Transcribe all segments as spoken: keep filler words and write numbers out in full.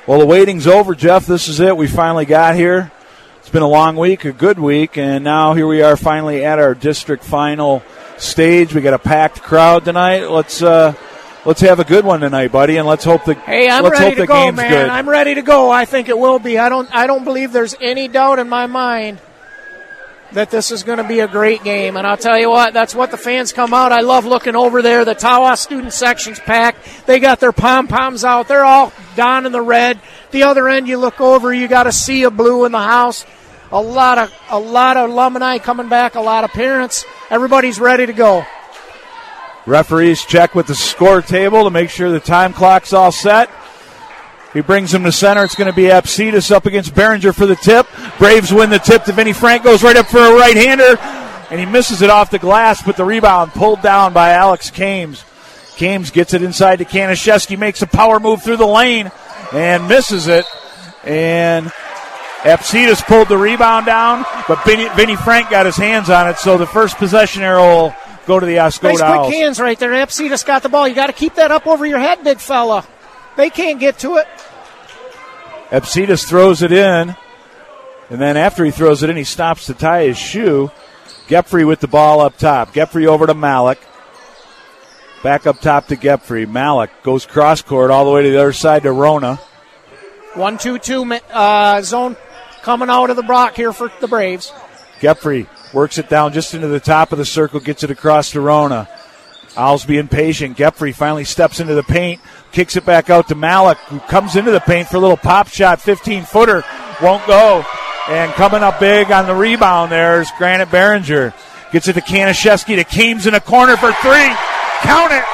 Well, the waiting's over, Jeff. This is it. We finally got here. It's been a long week, a good week, and now here we are finally at our district final stage. We got a packed crowd tonight. Let's uh, let's have a good one tonight, buddy, and let's hope the hey, I'm let's ready hope to the go, game's man. good. I'm ready to go. I think it will be. I don't I don't believe there's any doubt in my mind that this is going to be a great game. And I'll tell you what, that's what the fans come out. I love looking over there. The Tawas student section's packed. They got their pom-poms out. They're all down in the red. The other end, you look over, you got a sea of blue in the house. A lot of a lot of alumni coming back, a lot of parents. Everybody's ready to go. Referees check with the score table to make sure the time clock's all set. He brings him to center. It's going to be Apsitas up against Behringer for the tip. Braves win the tip to Vinnie Frank. Goes right up for a right-hander, and he misses it off the glass, but the rebound pulled down by Alex Kames. Kames gets it inside to Kanaszewski, makes a power move through the lane, and misses it. And Apsitas pulled the rebound down, but Vinnie, Vinnie Frank got his hands on it, so the first possession arrow will go to the Oscoda nice Owls. Quick hands right there. Apsitas got the ball. You got to keep that up over your head, big fella. They can't get to it. Apsitas throws it in, and then after he throws it in, he stops to tie his shoe. Gepfrey with the ball up top. Gepfrey over to Malik. Back up top to Gepfrey. Malik goes cross court all the way to the other side to Rona. one two two uh, zone coming out of the block here for the Braves. Gepfrey works it down just into the top of the circle, gets it across to Rona. Owls being patient. Gepfrey finally steps into the paint, kicks it back out to Malik, who comes into the paint for a little pop shot, fifteen-footer, won't go. And coming up big on the rebound there is Granite Behringer. Gets it to Kanaszewski, to Kames in a corner for three. Count it!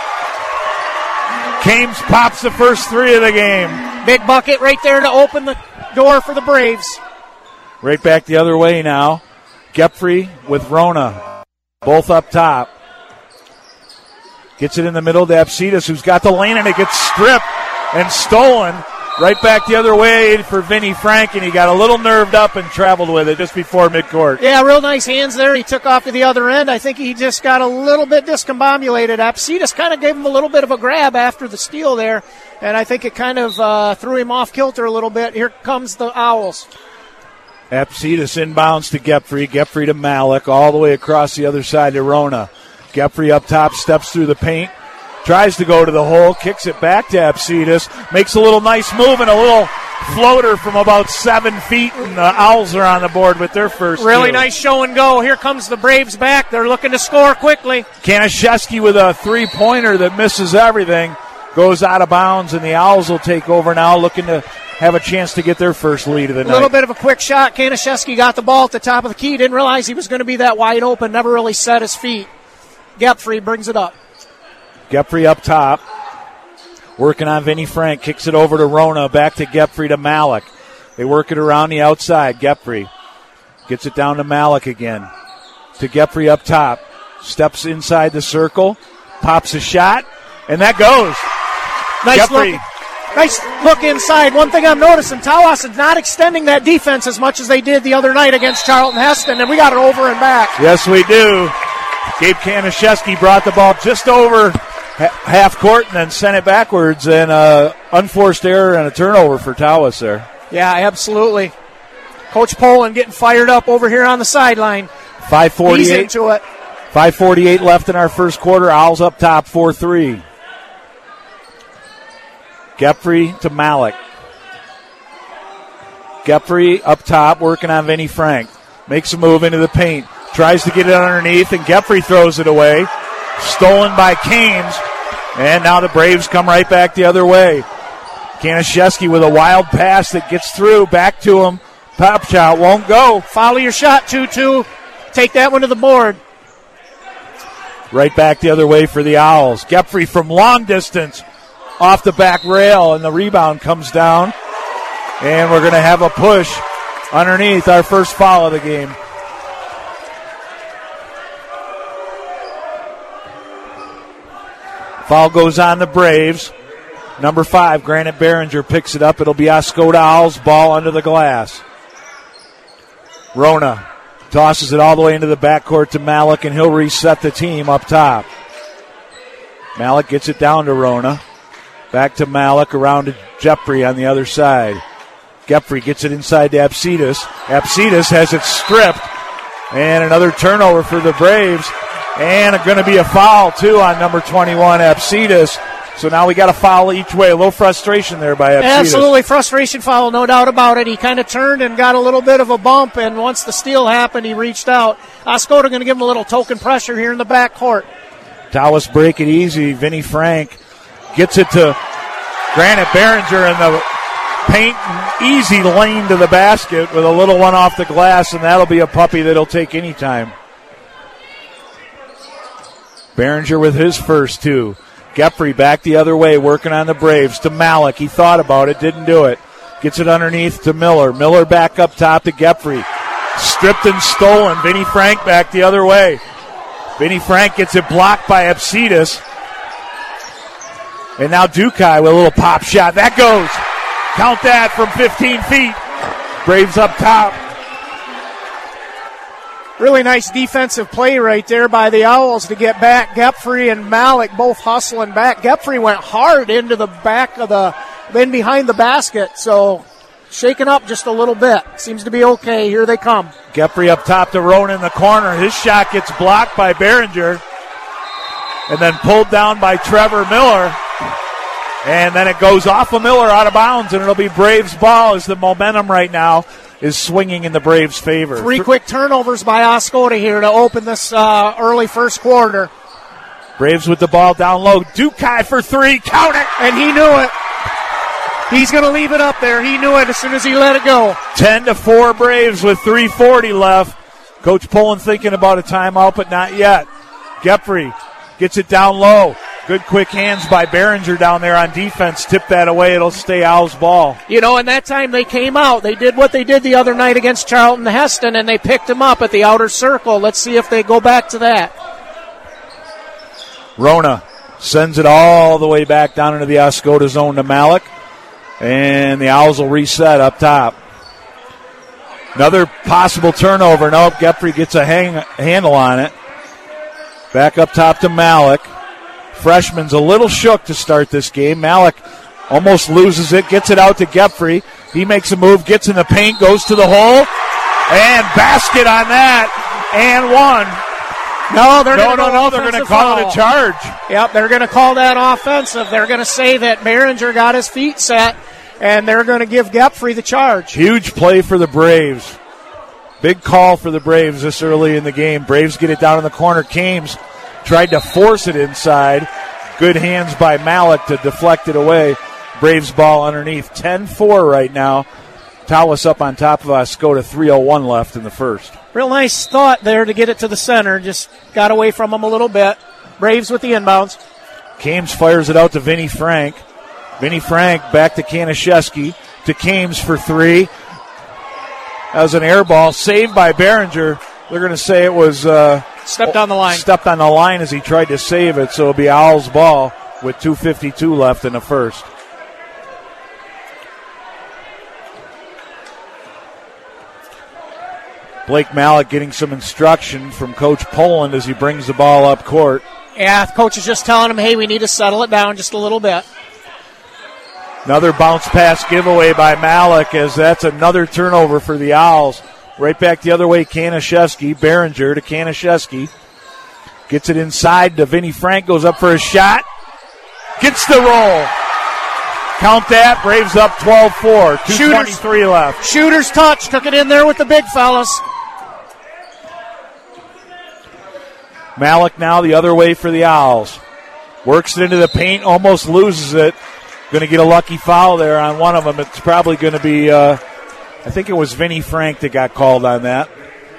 Kames pops the first three of the game. Big bucket right there to open the door for the Braves. Right back the other way now. Gepfrey with Rona, both up top. Gets it in the middle to Apsitas, who's got the lane, and it gets stripped and stolen. Right back the other way for Vinnie Frank, and he got a little nerved up and traveled with it just before midcourt. Yeah, real nice hands there. He took off to the other end. I think he just got a little bit discombobulated. Apsitas kind of gave him a little bit of a grab after the steal there, and I think it kind of uh, threw him off kilter a little bit. Here comes the Owls. Apsitas inbounds to Gepfrey. Gepfrey to Malik, all the way across the other side to Rona. Gepfrey up top, steps through the paint, tries to go to the hole, kicks it back to Apsitas, makes a little nice move and a little floater from about seven feet, and the Owls are on the board with their first Really two. Nice show and go. Here comes the Braves back. They're looking to score quickly. Kanaszewski with a three-pointer that misses everything, goes out of bounds, and the Owls will take over now, looking to have a chance to get their first lead of the night. A little bit of a quick shot. Kanaszewski got the ball at the top of the key. Didn't realize he was going to be that wide open. Never really set his feet. Gepfrey brings it up. Gepfrey up top. Working on Vinnie Frank. Kicks it over to Rona. Back to Gepfrey to Malik. They work it around the outside. Gepfrey gets it down to Malik again. To Gepfrey up top. Steps inside the circle. Pops a shot. And that goes. Nice Gepfrey. look. Nice look inside. One thing I'm noticing, Tawas is not extending that defense as much as they did the other night against Charlton Heston, and we got it over and back. Yes, we do. Gabe Kanaszewski brought the ball just over ha- half court and then sent it backwards, and uh, unforced error and a turnover for Tawas there. Yeah, absolutely. Coach Poland getting fired up over here on the sideline. five forty-eight He's into it. five forty-eight left in our first quarter. Owls up top, four three. Gepfrey to Malik. Gepfrey up top, working on Vinnie Frank. Makes a move into the paint. Tries to get it underneath, and Gepfrey throws it away. Stolen by Kames. And now the Braves come right back the other way. Kanaszewski with a wild pass that gets through. Back to him. Pop shot won't go. Follow your shot, two two. Take that one to the board. Right back the other way for the Owls. Gepfrey from long distance off the back rail, and the rebound comes down. And we're going to have a push underneath, our first foul of the game. Foul goes on the Braves. Number five, Granite Behringer picks it up. It'll be Oscoda Owls, ball under the glass. Rona tosses it all the way into the backcourt to Malik, and he'll reset the team up top. Malik gets it down to Rona. Back to Malik, around to Jeffrey on the other side. Jeffrey gets it inside to Apsitas. Apsitas has it stripped. And another turnover for the Braves. And going to be a foul, too, on number twenty-one, Apsitas. So now we got a foul each way. A little frustration there by Apsitas. Absolutely, frustration foul, no doubt about it. He kind of turned and got a little bit of a bump, and once the steal happened, he reached out. Oscoda going to give him a little token pressure here in the back court. Tawas break it easy. Vinny Frank gets it to Granite Behringer in the paint, easy lane to the basket with a little one off the glass, and that'll be a puppy that'll take any time. Behringer with his first two. Geffrey back the other way, working on the Braves to Malik. He thought about it, didn't do it. Gets it underneath to Miller. Miller back up top to Geffrey. Stripped and stolen. Vinny Frank back the other way. Vinny Frank gets it blocked by Apsitas. And now Dukai with a little pop shot. That goes. Count that from fifteen feet. Braves up top. Really nice defensive play right there by the Owls to get back. Geffrey and Malik both hustling back. Geffrey went hard into the back of the, in behind the basket, so shaking up just a little bit. Seems to be okay. Here they come. Geffrey up top to Ronan in the corner. His shot gets blocked by Behringer and then pulled down by Trevor Miller. And then it goes off of Miller out of bounds, and it'll be Braves ball as the momentum right now is swinging in the Braves' favor. Three quick turnovers by Oscoda here to open this uh, early first quarter. Braves with the ball down low. Dukai for three. Count it. And he knew it. He's going to leave it up there. He knew it as soon as he let it go. ten to four Braves with three forty left. Coach Pullen thinking about a timeout, but not yet. Geffrey gets it down low. Good quick hands by Behringer down there on defense. Tip that away. It'll stay Owls ball. You know, and that time they came out. They did what they did the other night against Charlton Heston, and they picked him up at the outer circle. Let's see if they go back to that. Rona sends it all the way back down into the Oscoda zone to Malik. And the Owls will reset up top. Another possible turnover. Nope, Geffrey gets a hang, handle on it. Back up top to Malik. Freshman's a little shook to start this game. Malik almost loses it, gets it out to Geffrey. He makes a move, gets in the paint, goes to the hole, and basket on that, and one. No, they're no, going no, no, they're going to call foul. it a charge. Yep, they're going to call that offensive. They're going to say that Behringer got his feet set, and they're going to give Geffrey the charge. Huge play for the Braves. Big call for the Braves this early in the game. Braves get it down in the corner. Kames tried to force it inside. Good hands by Malik to deflect it away. Braves ball underneath. ten four right now. Tawas up on top of Oscoda. three oh one left in the first. Real nice thought there to get it to the center. Just got away from them a little bit. Braves with the inbounds. Kames fires it out to Vinny Frank. Vinny Frank back to Kanaszewski. To Kames for three. That was an air ball saved by Behringer. They're going to say it was... Uh, Stepped on the line. Stepped on the line as he tried to save it, so it'll be Owls ball with two fifty-two left in the first. Blake Malik getting some instruction from Coach Poland as he brings the ball up court. Yeah, the coach is just telling him, hey, we need to settle it down just a little bit. Another bounce pass giveaway by Malik as that's another turnover for the Owls. Right back the other way, Kanaszewski. Behringer to Kanaszewski. Gets it inside to Vinny Frank. Goes up for a shot. Gets the roll. Count that. Braves up twelve four. two twenty-three left. Shooter's touch. Took it in there with the big fellas. Malik now the other way for the Owls. Works it into the paint. Almost loses it. Going to get a lucky foul there on one of them. It's probably going to be... Uh, I think it was Vinny Frank that got called on that.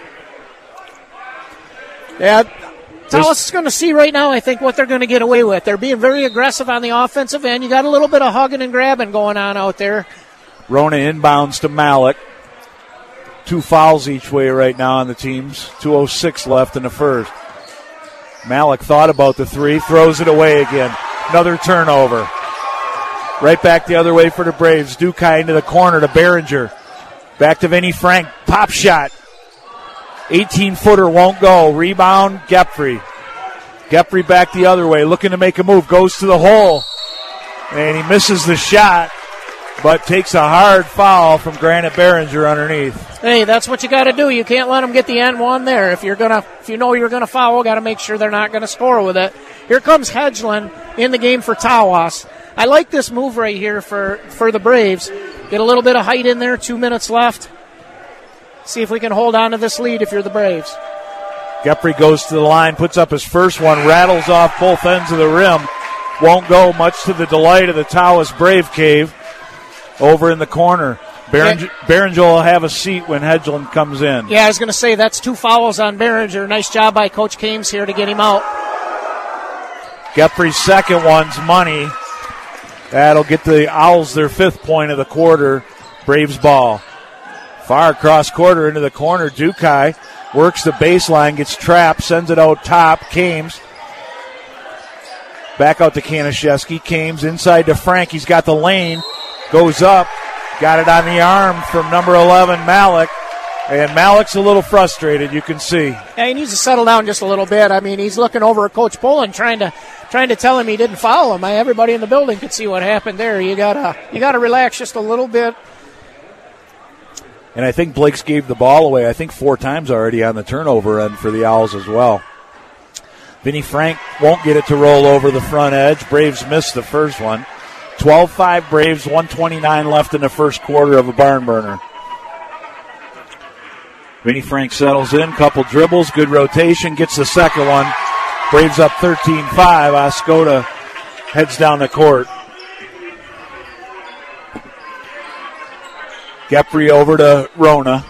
Yeah, Tawas is going to see right now, I think, what they're going to get away with. They're being very aggressive on the offensive end. You got a little bit of hugging and grabbing going on out there. Rona inbounds to Malik. Two fouls each way right now on the teams. two oh six left in the first. Malik thought about the three, throws it away again. Another turnover. Right back the other way for the Braves. Dukai into the corner to Behringer. Back to Vinny Frank. Pop shot. eighteen-footer won't go. Rebound, Geffrey. Geffrey back the other way. Looking to make a move. Goes to the hole. And he misses the shot, but takes a hard foul from Granite Behringer underneath. Hey, that's what you got to do. You can't let them get the and one there. If you're gonna, if you know you're gonna foul, got to make sure they're not gonna score with it. Here comes Hedgeland in the game for Tawas. I like this move right here for, for the Braves. Get a little bit of height in there. Two minutes left. See if we can hold on to this lead if you're the Braves. Gepfre goes to the line, puts up his first one, rattles off both ends of the rim. Won't go, much to the delight of the Tawas Brave Cave. Over in the corner. Behringer, yeah. Behringer will have a seat when Hedgeland comes in. Yeah, I was going to say that's two fouls on Behringer. Nice job by Coach Kames here to get him out. Gepfre's second one's money. That'll get the Owls their fifth point of the quarter. Braves ball. Far across quarter into the corner. Dukai works the baseline, gets trapped, sends it out top. Kames. Back out to Kanaszewski. Kames inside to Frank. He's got the lane. Goes up, got it on the arm from number eleven, Malik. And Malik's a little frustrated, you can see. Yeah, he needs to settle down just a little bit. I mean, he's looking over at Coach Poland trying to trying to tell him he didn't foul him. I, everybody in the building could see what happened there. You gotta you gotta relax just a little bit. And I think Blake's gave the ball away, I think four times already on the turnover end for the Owls as well. Vinny Frank won't get it to roll over the front edge. Braves missed the first one. twelve five Braves, one twenty-nine left in the first quarter of a barn burner. Vinny Frank settles in, couple dribbles, good rotation, gets the second one. Braves up thirteen five. Oscoda heads down the court. Gepfre over to Rona.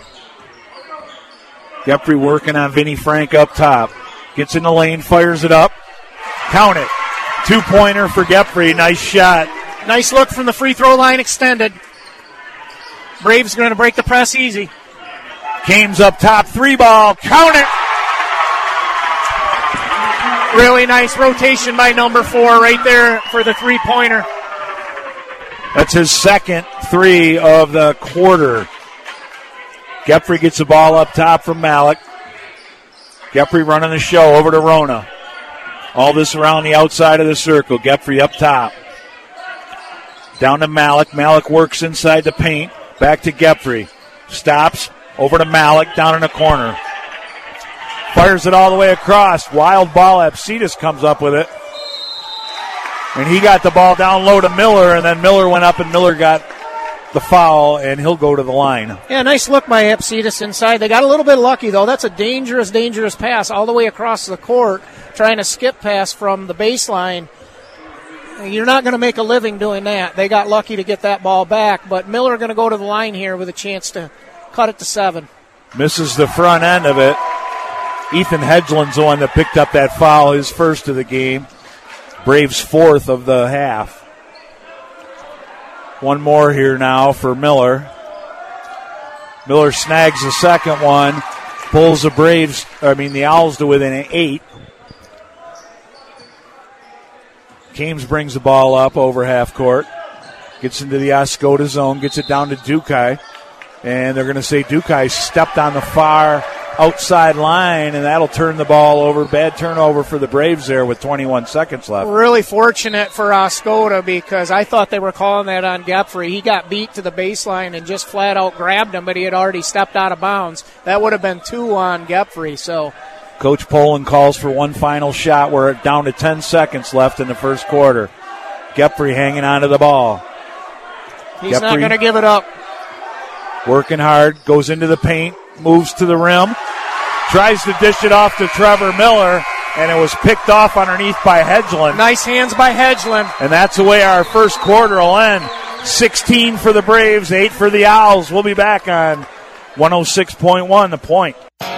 Gepfre working on Vinny Frank up top. Gets in the lane, fires it up. Count it. Two-pointer for Gepfre. Nice shot. Nice look from the free throw line extended. Braves going to break the press easy. Kames up top, three ball, count it. Really nice rotation by number four right there for the three-pointer. That's his second three of the quarter. Gepfre gets the ball up top from Malik. Gepfre running the show over to Rona. All this around the outside of the circle. Gepfre up top. Down to Malik. Malik works inside the paint. Back to Gepfre. Stops. Over to Malik. Down in the corner. Fires it all the way across. Wild ball. Apsitas comes up with it. And he got the ball down low to Miller. And then Miller went up and Miller got the foul. And he'll go to the line. Yeah, nice look by Apsitas inside. They got a little bit lucky, though. That's a dangerous, dangerous pass all the way across the court. Trying to skip pass from the baseline. You're not going to make a living doing that. They got lucky to get that ball back, but Miller going to go to the line here with a chance to cut it to seven. Misses the front end of it. Ethan Hedgeland's the one that picked up that foul, his first of the game. Braves fourth of the half. One more here now for Miller. Miller snags the second one, pulls the Braves, I mean the Owls to within an eight. Kames brings the ball up over half court. Gets into the Oscoda zone. Gets it down to Dukai. And they're going to say Dukai stepped on the far outside line, and that'll turn the ball over. Bad turnover for the Braves there with twenty-one seconds left. Really fortunate for Oscoda because I thought they were calling that on Gepfre. He got beat to the baseline and just flat out grabbed him, but he had already stepped out of bounds. That would have been two on Gepfre, so... Coach Poland calls for one final shot. We're down to ten seconds left in the first quarter. Gepfre hanging on to the ball. He's Gepfre not going to give it up. Working hard, goes into the paint, moves to the rim, tries to dish it off to Trevor Miller, and it was picked off underneath by Hedgeland. Nice hands by Hedgeland. And that's the way our first quarter will end. sixteen for the Braves, eight for the Owls. We'll be back on one oh six point one, The Point.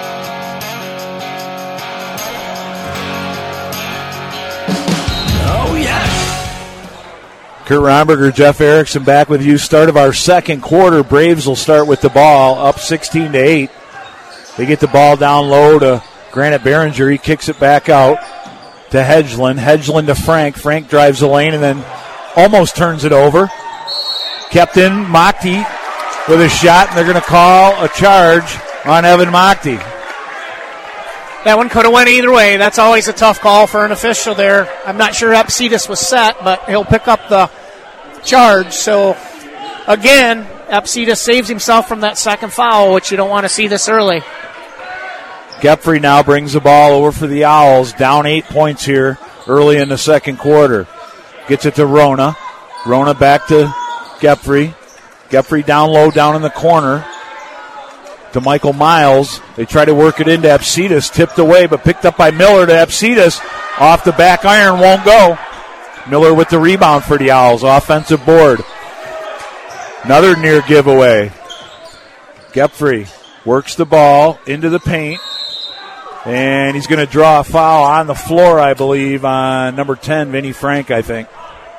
Kurt Romberger, Jeff Erickson back with you. Start of our second quarter. Braves will start with the ball up sixteen to eight. They get the ball down low to Granite Behringer. He kicks it back out to Hedgeland. Hedgeland to Frank. Frank drives the lane and then almost turns it over. Kept in Mockty with a shot, and they're going to call a charge on Evan Mockty. That one could have went either way. That's always a tough call for an official there. I'm not sure Apsitas was set, but he'll pick up the charge. So, again, Epsita saves himself from that second foul, which you don't want to see this early. Gepfrey now brings the ball over for the Owls, down eight points here early in the second quarter. Gets it to Rona. Rona back to Gepfrey. Gepfrey down low, down in the corner to Michael Miles. They try to work it into Epsitas, tipped away, but picked up by Miller to Epsitas. Off the back iron, won't go. Miller with the rebound for the Owls, offensive board. Another near giveaway. Gepfrey works the ball into the paint, and he's going to draw a foul on the floor, I believe, on number ten, Vinnie Frank, I think.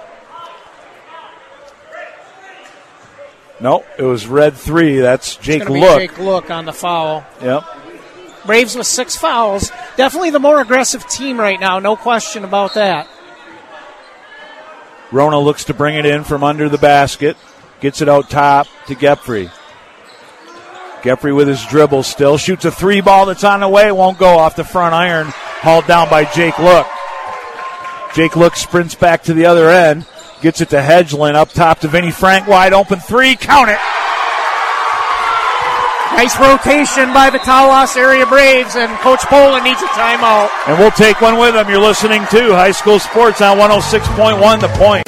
No, it was red three. That's Jake Look. Jake Look on the foul. Yep. Braves with six fouls. Definitely the more aggressive team right now. No question about that. Rona looks to bring it in from under the basket. Gets it out top to Gepfrey. Gepfrey with his dribble still. Shoots a three ball that's on the way. Won't go off the front iron. Hauled down by Jake Look. Jake Look sprints back to the other end. Gets it to Hedgeland, up top to Vinnie Frank, wide open three, count it. Nice rotation by the Tawas area Braves, and Coach Poland needs a timeout. And we'll take one with them. You're listening to High School Sports on one oh six point one, The Point.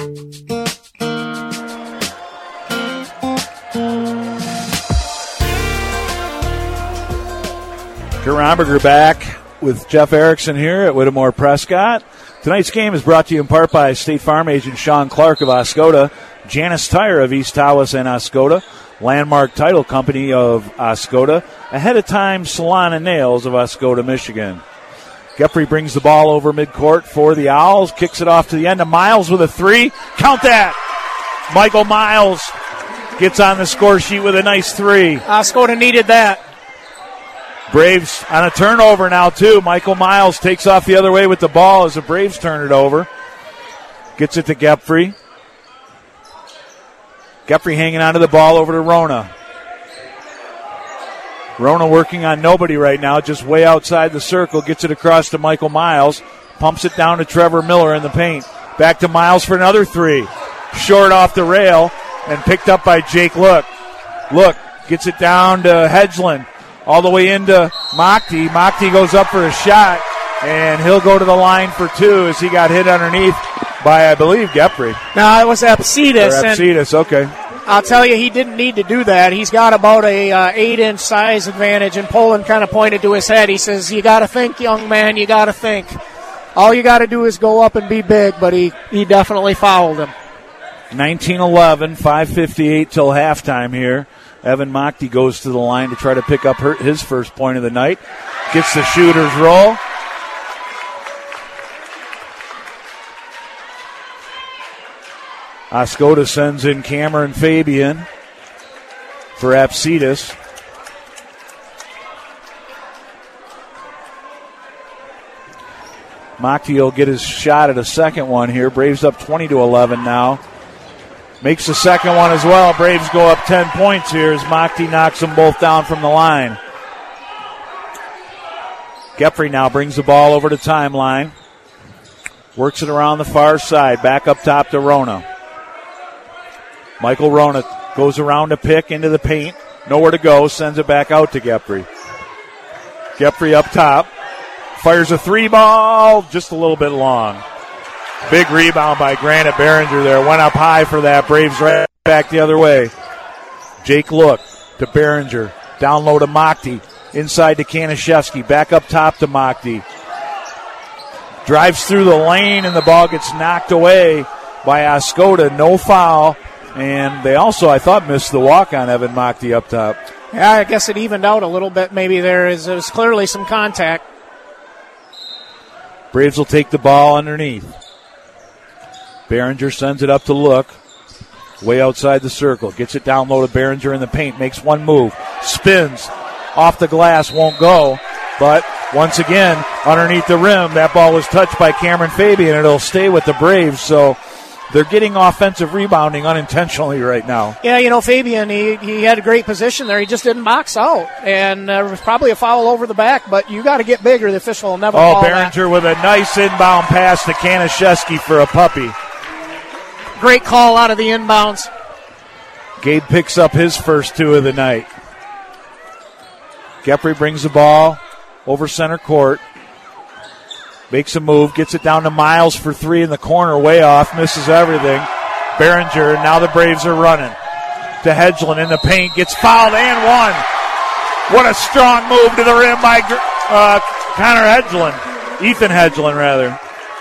Kurt Romberger back with Jeff Erickson here at Whittemore Prescott. Tonight's game is brought to you in part by State Farm agent Sean Clark of Oscoda, Janice Tire of East Tawas and Oscoda, Landmark Title Company of Oscoda, Ahead of Time Salon and Nails of Oscoda, Michigan. Gepfrey brings the ball over midcourt for the Owls, kicks it off to the end of Miles with a three. Count that! Michael Miles gets on the score sheet with a nice three. Oscoda needed that. Braves on a turnover now, too. Michael Miles takes off the other way with the ball as the Braves turn it over. Gets it to Gepfrey. Gepfrey hanging onto the ball over to Rona. Rona working on nobody right now, just way outside the circle. Gets it across to Michael Miles. Pumps it down to Trevor Miller in the paint. Back to Miles for another three. Short off the rail and picked up by Jake Look. Look gets it down to Hedgeland. All the way into Mockty. Mockty goes up for a shot, and he'll go to the line for two as he got hit underneath by, I believe, Gepfrey. No, it was Epsitas. Epsitas, okay. I'll tell you, he didn't need to do that. He's got about a uh, eight-inch size advantage, and Poland kind of pointed to his head. He says, you got to think, young man, you got to think. All you got to do is go up and be big, but he, he definitely fouled him. nineteen eleven, five fifty-eight till halftime here. Evan Mockty goes to the line to try to pick up her, his first point of the night. Gets the shooter's roll. Oscoda sends in Cameron Fabian for Epsitas. Mockty will get his shot at a second one here. Braves up twenty to eleven now. Makes the second one as well. Braves go up ten points here as Mockty knocks them both down from the line. Gepfrey now brings the ball over to timeline. Works it around the far side. Back up top to Rona. Michael Rona goes around a pick into the paint. Nowhere to go. Sends it back out to Gepfrey. Gepfrey up top. Fires a three ball. Just a little bit long. Big rebound by Granite Behringer there. Went up high for that. Braves right back the other way. Jake Look to Behringer. Down low to Mockty. Inside to Kanaszewski. Back up top to Mockty. Drives through the lane and the ball gets knocked away by Oscoda. No foul. And they also, I thought, missed the walk on Evan Mockty up top. Yeah, I guess it evened out a little bit. Maybe there is there's clearly some contact. Braves will take the ball underneath. Behringer sends it up to Look. Way outside the circle. Gets it down low to Behringer in the paint. Makes one move. Spins. Off the glass. Won't go. But once again, underneath the rim, that ball was touched by Cameron Fabian. It'll stay with the Braves. So they're getting offensive rebounding unintentionally right now. Yeah, you know, Fabian, he, he had a great position there. He just didn't box out. And uh, there was probably a foul over the back, but you got to get bigger. The official will never oh, call Behringer that. with a nice inbound pass to Kanaszewski for a puppy. great call out of the inbounds. Gabe picks up his first two of the night. Gepri brings the ball over center court. Makes a move, gets it down to Miles for three in the corner, way off, misses everything. Behringer, now the Braves are running. To Hedgeland in the paint, gets fouled and one. What a strong move to the rim by uh, Connor Hedgeland. Ethan Hedgeland, rather.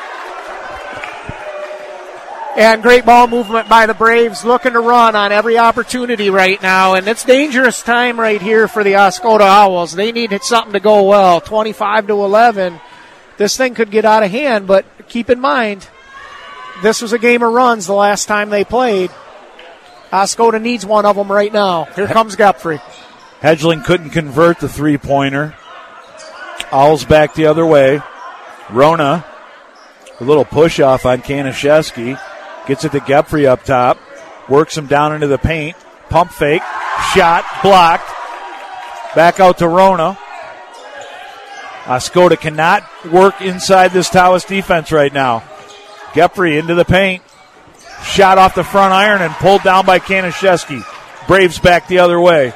And great ball movement by the Braves, looking to run on every opportunity right now. And it's dangerous time right here for the Oscoda Owls. They need something to go well. twenty-five to eleven. This thing could get out of hand, but keep in mind, this was a game of runs the last time they played. Oscoda needs one of them right now. Here comes Gepri. Hedgeland couldn't convert the three-pointer. Owls back the other way. Rona, a little push-off on Kanaszewski. Gets it to Gepri up top. Works him down into the paint. Pump fake. Shot. Blocked. Back out to Rona. Oscoda cannot work inside this Tawas defense right now. Gepri into the paint. Shot off the front iron and pulled down by Kanaszewski. Braves back the other way.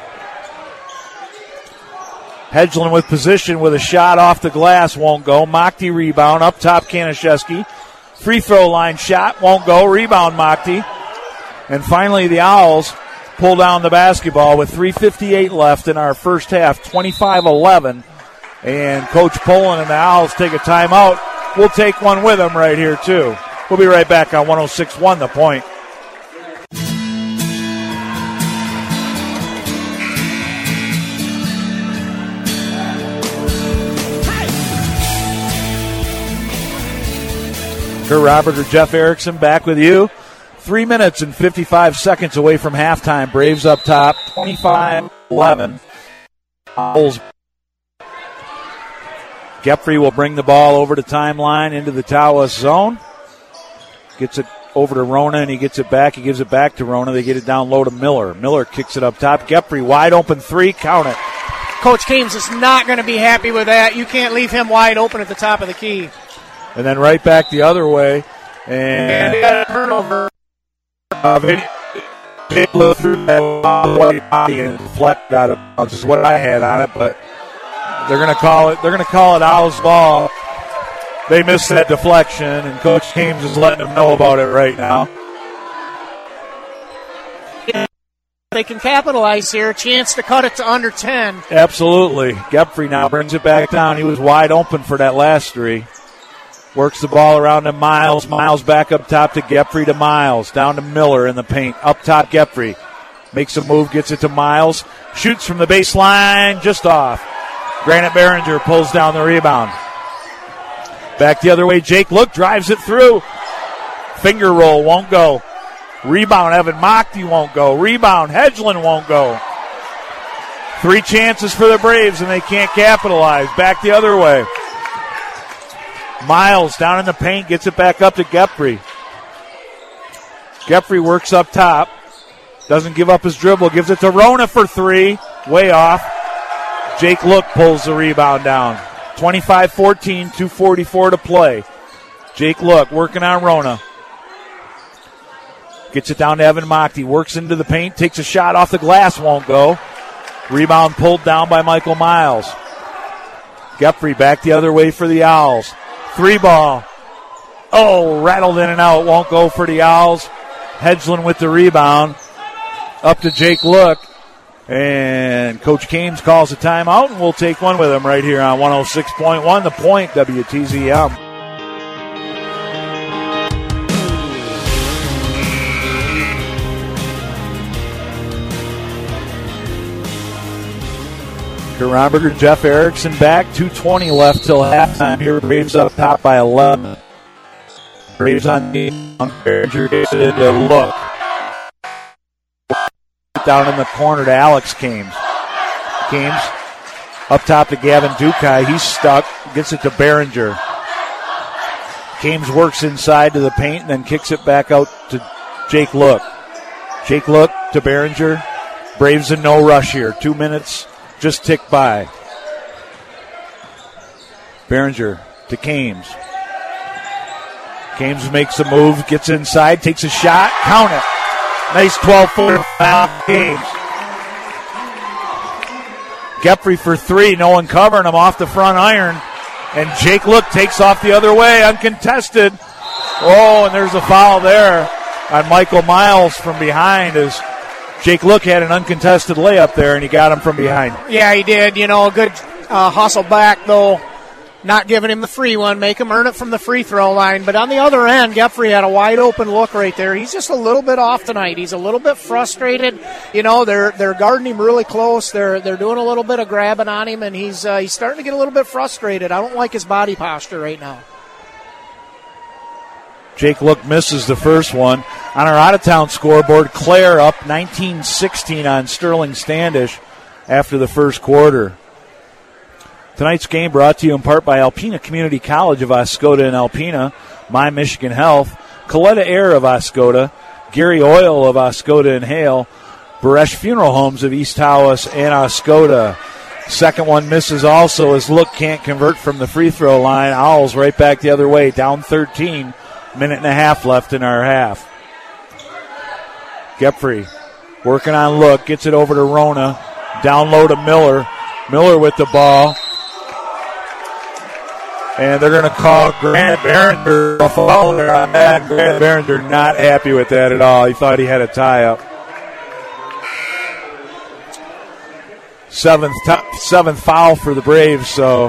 Hedgeland with position with a shot off the glass. Won't go. Mockty rebound. Up top Kanaszewski. Free throw line shot. Won't go. Rebound Mockty. And finally the Owls pull down the basketball with three fifty-eight left in our first half. twenty-five eleven. And Coach Poland and the Owls take a timeout. We'll take one with them right here, too. We'll be right back on one oh six point one The Point. Kurt Robert or Jeff Erickson back with you. Three minutes and fifty-five seconds away from halftime. Braves up top, twenty-five eleven. Owls. Gepri will bring the ball over the timeline into the Tawas zone. Gets it over to Rona, and he gets it back. He gives it back to Rona. They get it down low to Miller. Miller kicks it up top. Gepri, wide open three. Count it. Coach Kames is not going to be happy with that. You can't leave him wide open at the top of the key. And then right back the other way. And they got a turnover. Uh, they blew through that white body and deflected out of bounds. Is what I had on it, but they're going to call it. They're going to call it Owls ball. They missed that deflection, and Coach Kames is letting them know about it right now. They can capitalize here. A chance to cut it to under ten. Absolutely. Gepri now brings it back down. He was wide open for that last three. Works the ball around to Miles. Miles back up top to Gepri to Miles. Down to Miller in the paint. Up top Gepri. Makes a move, gets it to Miles. Shoots from the baseline, just off. Granite Behringer pulls down the rebound. Back the other way, Jake Look drives it through. Finger roll, won't go. Rebound, Evan Mockty won't go. Rebound, Hedgeland won't go. Three chances for the Braves, and they can't capitalize. Back the other way. Miles down in the paint, gets it back up to Gepri. Gepri works up top. Doesn't give up his dribble, gives it to Rona for three. Way off. Jake Look pulls the rebound down. twenty-five fourteen, two forty-four to play. Jake Look working on Rona. Gets it down to Evan Mockty. Works into the paint, takes a shot off the glass, won't go. Rebound pulled down by Michael Miles. Gepri back the other way for the Owls. Three ball. Oh, rattled in and out. Won't go for the Owls. Hedgeland with the rebound. Up to Jake Look. And Coach Kames calls a timeout, and we'll take one with him right here on one oh six point one The Point, W T Z M. Robert or Jeff Erickson back. two twenty left till halftime here. Braves up top by eleven. Braves on the Behringer gets it into Look. Down in the corner to Alex Kames. Kames up top to Gavin Dukai. He's stuck. Gets it to Behringer. Kames works inside to the paint and then kicks it back out to Jake Look. Jake Look to Behringer. Braves in no rush here. Two minutes just ticked by. Behringer to Kames. Kames makes a move, gets inside, takes a shot, count it. Nice twelve-foot foul, Kames. Gepfrey for three, no one covering him off the front iron. And Jake Look takes off the other way, uncontested. Oh, and there's a foul there on Michael Miles from behind as Jake Look had an uncontested layup there, and he got him from behind. Yeah, he did. You know, a good uh, hustle back, though. Not giving him the free one, make him earn it from the free throw line. But on the other end, Gepfrey had a wide open look right there. He's just a little bit off tonight. He's a little bit frustrated. You know, they're they're guarding him really close. They're they're doing a little bit of grabbing on him, and he's uh, he's starting to get a little bit frustrated. I don't like his body posture right now. Jake Look misses the first one. On our out-of-town scoreboard, Clare up nineteen sixteen on Sterling Standish after the first quarter. Tonight's game brought to you in part by Alpena Community College of Oscoda and Alpena, My Michigan Health, Coletta Air of Oscoda, Gary Oil of Oscoda and Hale, Baresh Funeral Homes of East Tawas and Oscoda. Second one misses also as Look can't convert from the free throw line. Owls right back the other way, down thirteen. Minute and a half left in our half. Gepfrey working on Look, gets it over to Rona. Down low to Miller. Miller with the ball. And they're going to call Grant Behringer a foul there on that. Grant Behringer not happy with that at all. He thought he had a tie-up. Seventh, t- seventh foul for the Braves, so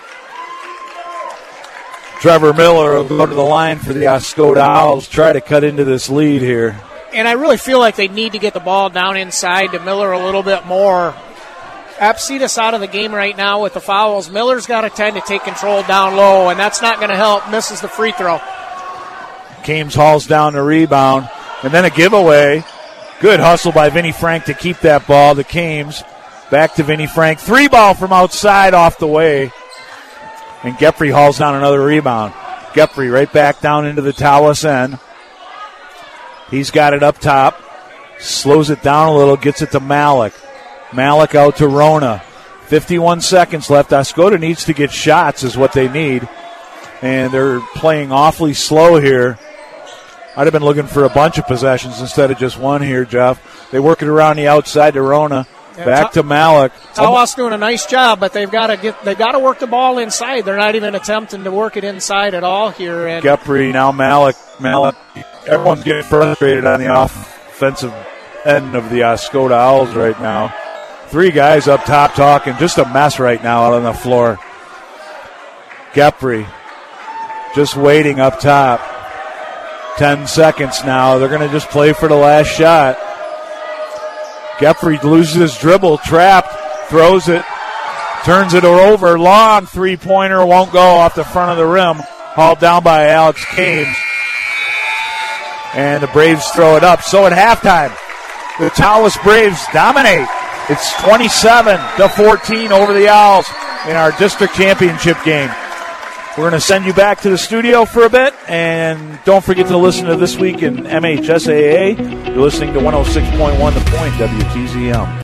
Trevor Miller will go to the line for the Oscoda Owls, try to cut into this lead here. And I really feel like they need to get the ball down inside to Miller a little bit more. Apsitas out of the game right now with the fouls. Miller's got to tend to take control down low, and that's not going to help. Misses the free throw. Kames hauls down the rebound, and then a giveaway. Good hustle by Vinnie Frank to keep that ball to Kames. Back to Vinnie Frank. Three ball from outside off the way. And Gepfrey hauls down another rebound. Gepfrey right back down into the Tawas end. He's got it up top. Slows it down a little, gets it to Malik. Malik out to Rona. fifty-one seconds left. Oscoda needs to get shots is what they need. And they're playing awfully slow here. I'd have been looking for a bunch of possessions instead of just one here, Jeff. They work it around the outside to Rona. Yeah, back to Malik. Tawas doing a nice job, but they've got to get they've got to work the ball inside. They're not even attempting to work it inside at all here. And Gepfrey, now Malik. Malik. Everyone's getting frustrated on the offensive end of the Oscoda Owls right now. Three guys up top talking. Just a mess right now out on the floor. Gepfrey just waiting up top. Ten seconds now. They're going to just play for the last shot. Gepfrey loses his dribble, trapped, throws it, turns it over. Long three-pointer won't go off the front of the rim. Hauled down by Alex Kames. And the Braves throw it up. So at halftime, the Tawas Braves dominate. It's twenty-seven to fourteen over the Owls in our district championship game. We're going to send you back to the studio for a bit, and don't forget to listen to This Week in M H S A A. You're listening to one oh six point one The Point, W T Z M.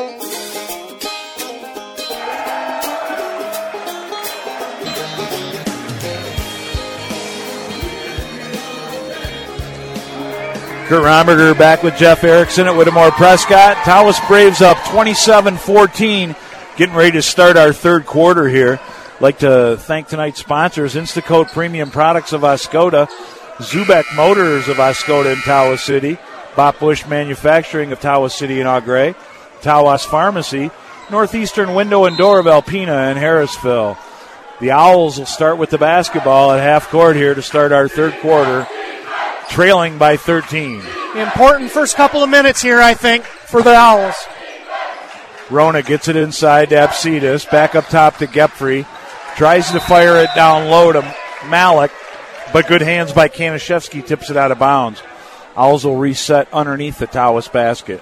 Kurt Romberger back with Jeff Erickson at Whittemore Prescott. Tawas Braves up twenty-seven fourteen, getting ready to start our third quarter here. Like to thank tonight's sponsors, Instacoat Premium Products of Oscoda, Zubek Motors of Oscoda and Tawas City, Bob Bush Manufacturing of Tawas City and Eau Gray, Tawas Pharmacy, Northeastern Window and Door of Alpena and Harrisville. The Owls will start with the basketball at half court here to start our third quarter, trailing by thirteen. Important first couple of minutes here, I think, for the Owls. Rona gets it inside to Apsitas, back up top to Gepfrey. Tries to fire it down low to Malik, but good hands by Kanashevsky, tips it out of bounds. Owls will reset underneath the Tawas basket.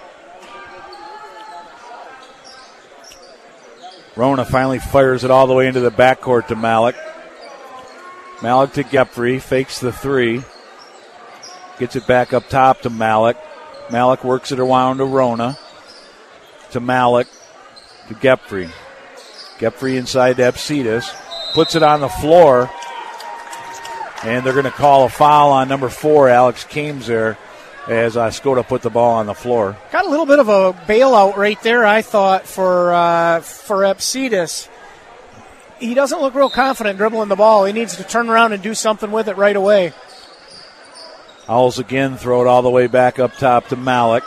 Rona finally fires it all the way into the backcourt to Malik. Malik to Gepfrey, fakes the three. Gets it back up top to Malik. Malik works it around to Rona. To Malik. To Gepfrey. Gepfrey inside to Apsitas. Puts it on the floor. And they're going to call a foul on number four, Alex Kames there, as Oscoda put the ball on the floor. Got a little bit of a bailout right there, I thought, for uh, for Epsitas. He doesn't look real confident dribbling the ball. He needs to turn around and do something with it right away. Owls again throw it all the way back up top to Malik.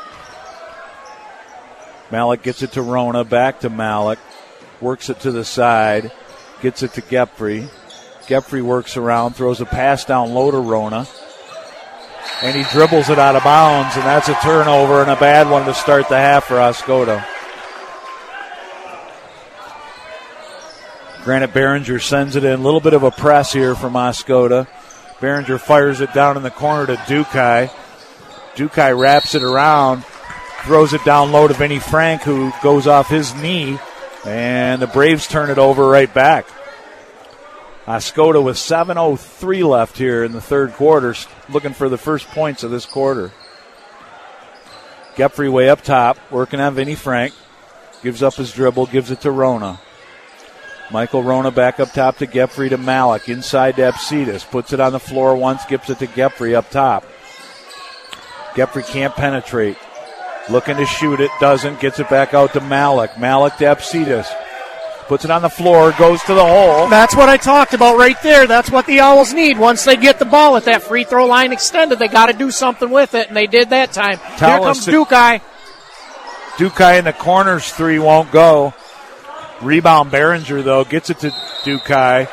Malik gets it to Rona, back to Malik. Works it to the side. Gets it to Gepfrey. Gepfrey works around, throws a pass down low to Rona. And he dribbles it out of bounds, and that's a turnover and a bad one to start the half for Oscoda. Granite Behringer sends it in. A little bit of a press here from Oscoda. Behringer fires it down in the corner to Dukai. Dukai wraps it around, throws it down low to Vinny Frank, who goes off his knee, and the Braves turn it over right back. Oscoda with seven oh three left here in the third quarter, looking for the first points of this quarter. Gepfrey way up top, working on Vinny Frank. Gives up his dribble, gives it to Rona. Michael Rona back up top to Gepfrey to Malik. Inside to Epsitas. Puts it on the floor once, gives it to Gepfrey up top. Gepfrey can't penetrate. Looking to shoot it, doesn't. Gets it back out to Malik. Malik to Epsitas. Puts it on the floor, goes to the hole. That's what I talked about right there. That's what the Owls need. Once they get the ball at that free throw line extended, they got to do something with it, and they did that time. Here comes Dukai. Dukai in the corners, three won't go. Rebound Behringer, though, gets it to Dukai.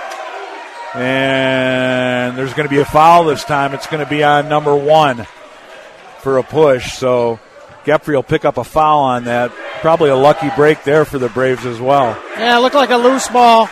And there's going to be a foul this time. It's going to be on number one for a push, so Gepfrey will pick up a foul on that. Probably a lucky break there for the Braves as well. Yeah, it looked like a loose ball.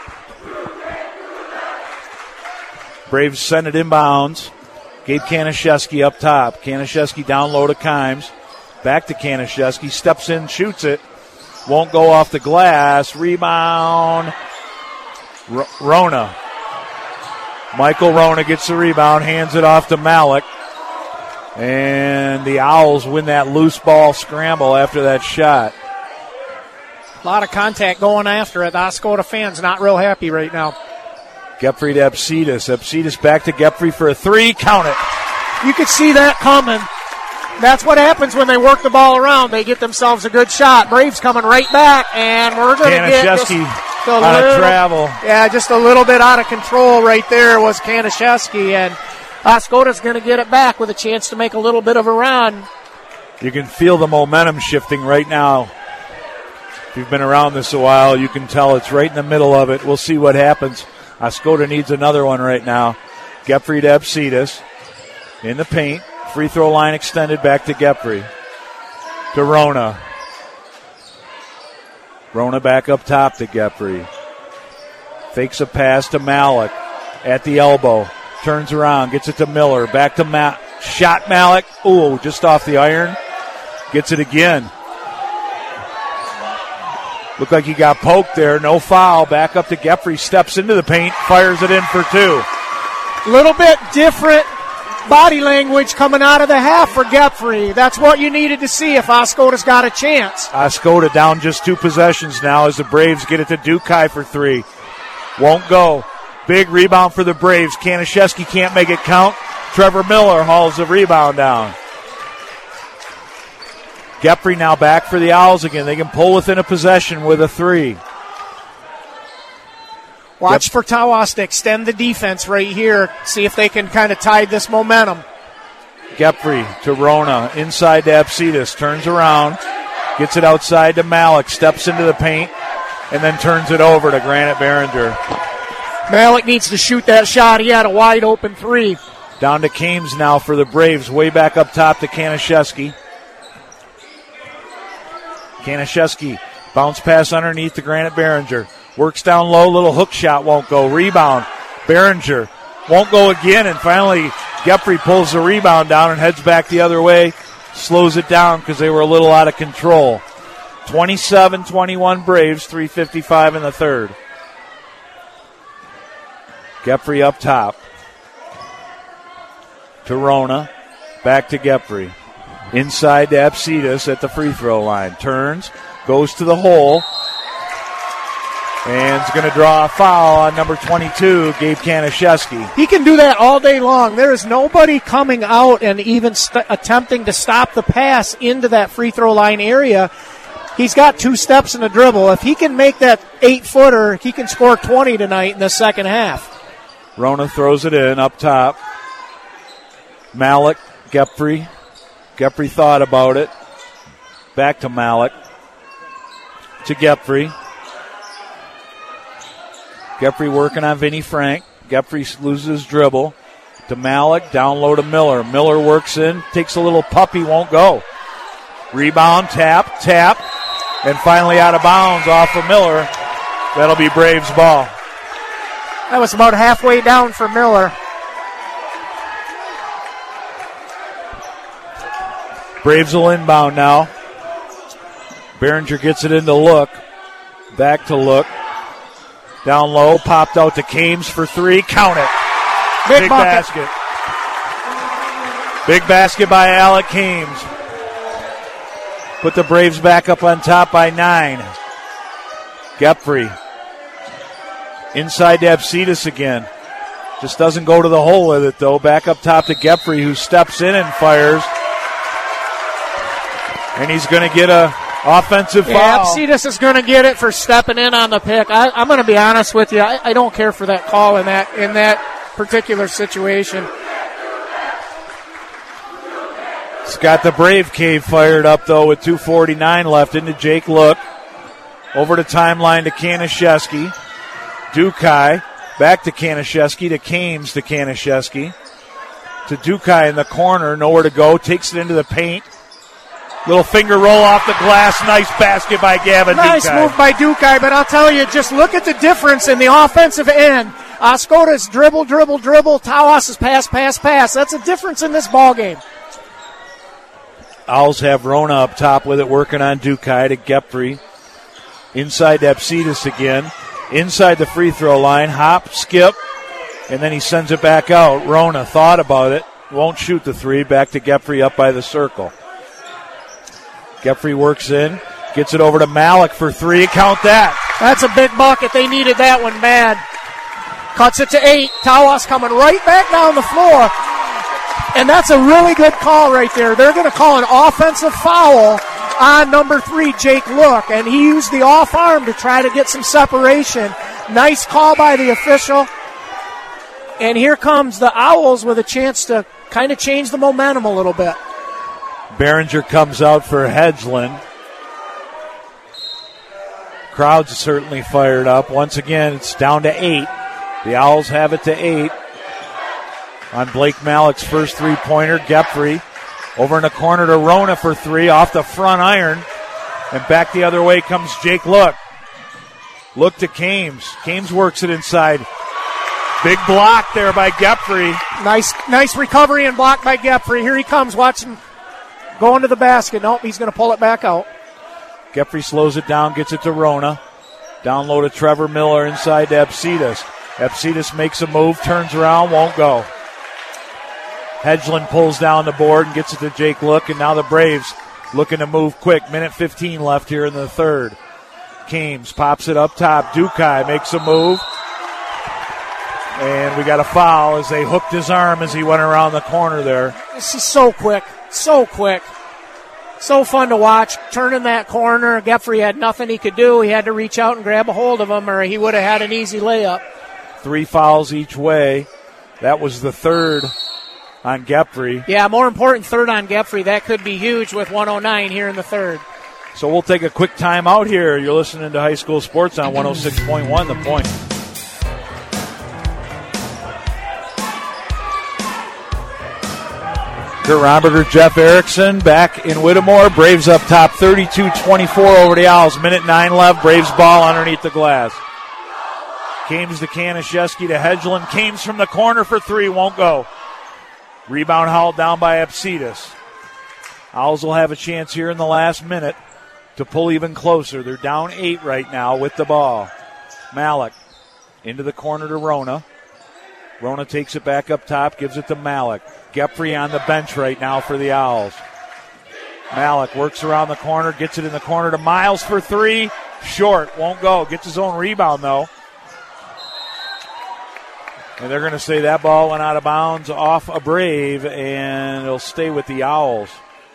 Braves send it inbounds. Gabe Kanaszewski up top. Kanaszewski down low to Kimes. Back to Kanaszewski. Steps in, shoots it. Won't go off the glass. Rebound. R- Rona. Michael Rona gets the rebound, hands it off to Malik. And the Owls win that loose ball scramble after that shot. A lot of contact going after it. The Oscoda fans not real happy right now. Gepfrey to Epsitas. Epsitas back to Gepfrey for a three. Count it. You could see that coming. That's what happens when they work the ball around. They get themselves a good shot. Braves coming right back, and we're going to get just a on little, a travel. Yeah, just a little bit out of control right there was Kanaszewski, and Oscoda's going to get it back with a chance to make a little bit of a run. You can feel the momentum shifting right now. If you've been around this a while, you can tell it's right in the middle of it. We'll see what happens. Oscoda needs another one right now. Gepfrey to Epsitas in the paint. Free throw line extended back to Gepfrey. To Rona. Rona back up top to Gepfrey. Fakes a pass to Malik at the elbow. Turns around, gets it to Miller. Back to Matt. Shot Malik. Ooh, just off the iron. Gets it again. Looked like he got poked there. No foul. Back up to Gepfrey. Steps into the paint. Fires it in for two. Little bit different body language coming out of the half for Gepfrey. That's what you needed to see if Oscoda's got a chance. Oscoda down just two possessions now as the Braves get it to Dukai for three. Won't go. Big rebound for the Braves. Kanaszewski can't make it count. Trevor Miller hauls the rebound down. Gepfrey now back for the Owls again. They can pull within a possession with a three. Watch yep. for Tawas to extend the defense right here. See if they can kind of tide this momentum. Gepfrey to Rona. Inside to Epsitas. Turns around. Gets it outside to Malik. Steps into the paint. And then turns it over to Granite Behringer. Malik needs to shoot that shot. He had a wide open three. Down to Kames now for the Braves. Way back up top to Kanaszewski. Kanaszewski. Bounce pass underneath to Granite Behringer. Works down low. Little hook shot won't go. Rebound. Behringer won't go again. And finally, Gepfrey pulls the rebound down and heads back the other way. Slows it down because they were a little out of control. twenty-seven twenty-one Braves. three fifty-five in the third. Gepfrey up top. To Rona. Back to Gepfrey. Inside to Epsitas at the free throw line. Turns. Goes to the hole. And is going to draw a foul on number twenty-two, Gabe Kanaszewski. He can do that all day long. There is nobody coming out and even st- attempting to stop the pass into that free throw line area. He's got two steps in the dribble. If he can make that eight-footer, he can score twenty tonight in the second half. Rona throws it in up top. Malik, Gepfrey. Gepfrey thought about it. Back to Malik. To Gepfrey. Gepfrey working on Vinnie Frank. Gepfrey loses his dribble. To Malik, down low to Miller. Miller works in, takes a little puppy, won't go. Rebound, tap, tap, and finally out of bounds off of Miller. That'll be Braves ball. That was about halfway down for Miller. Braves will inbound now. Behringer gets it into Look. Back to Look. Down low, popped out to Kames for three. Count it. Big, Big bucket. basket. Big basket by Alec Kames. Put the Braves back up on top by nine. Gepfrey. Inside to Epsitas again. Just doesn't go to the hole with it, though. Back up top to Gepfrey, who steps in and fires. And he's going to get a offensive yeah, foul. Epsitas is going to get it for stepping in on the pick. I, I'm going to be honest with you. I, I don't care for that call in that in that particular situation. It's got the Brave Cave fired up, though, with two forty-nine left. Into Jake Look. Over the timeline to Kanaszewski. Dukai. Back to Kanaszewski. To Kames to Kanaszewski. To Dukai in the corner. Nowhere to go. Takes it into the paint. Little finger roll off the glass. Nice basket by Gavin Nice Dukai. move by Dukai, but I'll tell you, just look at the difference in the offensive end. Oscoda's dribble, dribble, dribble. Tawas' pass, pass, pass. That's a difference in this ballgame. Owls have Rona up top with it, working on Dukai to Gepfrey. Inside to Epsitas again. Inside the free throw line. Hop, skip, and then he sends it back out. Rona thought about it. Won't shoot the three. Back to Gepfrey up by the circle. Gepfrey works in. Gets it over to Malik for three. Count that. That's a big bucket. They needed that one bad. Cuts it to eight. Tawas coming right back down the floor. And that's a really good call right there. They're going to call an offensive foul on number three, Jake Look. And he used the off arm to try to get some separation. Nice call by the official. And here comes the Owls with a chance to kind of change the momentum a little bit. Behringer comes out for Hedgeland. Crowd's certainly fired up. Once again, it's down to eight. The Owls have it to eight. On Blake Malik's first three-pointer, Gepfrey over in the corner to Rona for three, off the front iron. And back the other way comes Jake Look. Look to Kames. Kames works it inside. Big block there by Gepfrey. Nice nice recovery and block by Gepfrey. Here he comes. Watch him go into the basket. Nope, he's going to pull it back out. Gepfrey slows it down, gets it to Rona. Down low to Trevor Miller, inside to Epsitas. Epsitas makes a move, turns around, won't go. Hedgeland pulls down the board and gets it to Jake Look, and now the Braves looking to move quick. Minute fifteen left here in the third. Kames pops it up top. Dukai makes a move. And we got a foul as they hooked his arm as he went around the corner there. This is so quick, so quick. So fun to watch. Turning that corner, Gepfrey had nothing he could do. He had to reach out and grab a hold of him, or he would have had an easy layup. Three fouls each way. That was the third on Gepfrey. Yeah, more important, third on Gepfrey. That could be huge with one oh nine here in the third. So we'll take a quick timeout here. You're listening to High School Sports on one oh six point one, The Point. Kurt Romberger, Jeff Erickson back in Whittemore. Braves up top thirty-two twenty-four over the Owls. Minute nine left. Braves ball underneath the glass. Kames to Kanaszewski to Hedgeland. Kames from the corner for three. Won't go. Rebound hauled down by Epsitas. Owls will have a chance here in the last minute to pull even closer. They're down eight right now with the ball. Malik into the corner to Rona. Rona takes it back up top, gives it to Malik. Gepfrey on the bench right now for the Owls. Malik works around the corner, gets it in the corner to Miles for three. Short, won't go. Gets his own rebound, though. And they're going to say that ball went out of bounds off a Brave, and it'll stay with the Owls.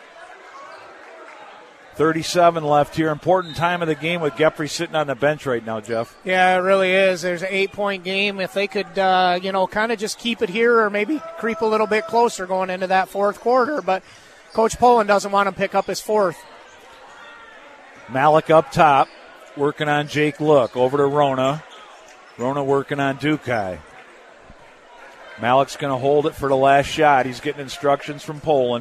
thirty-seven left here. Important time of the game with Geffrey sitting on the bench right now, Jeff. Yeah, it really is. There's an eight-point game. If they could, uh, you know, kind of just keep it here or maybe creep a little bit closer going into that fourth quarter. But Coach Poland doesn't want him to pick up his fourth. Malik up top, working on Jake Look. Over to Rona. Rona working on Dukai. Malik's going to hold it for the last shot. He's getting instructions from Poland.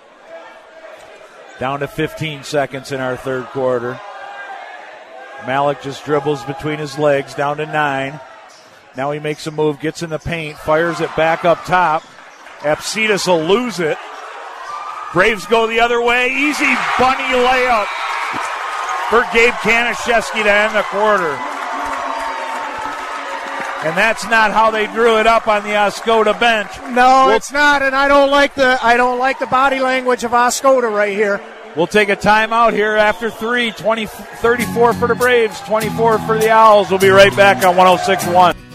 Down to fifteen seconds in our third quarter. Malik just dribbles between his legs, down to nine. Now he makes a move, gets in the paint, fires it back up top. Epsitas will lose it. Braves go the other way. Easy bunny layup for Gabe Kanaszewski to end the quarter. And that's not how they drew it up on the Oscoda bench. No, we'll, it's not, and I don't like the I don't like the body language of Oscoda right here. We'll take a timeout here after three. twenty, thirty-four for the Braves, twenty-four for the Owls. We'll be right back on one oh six point one.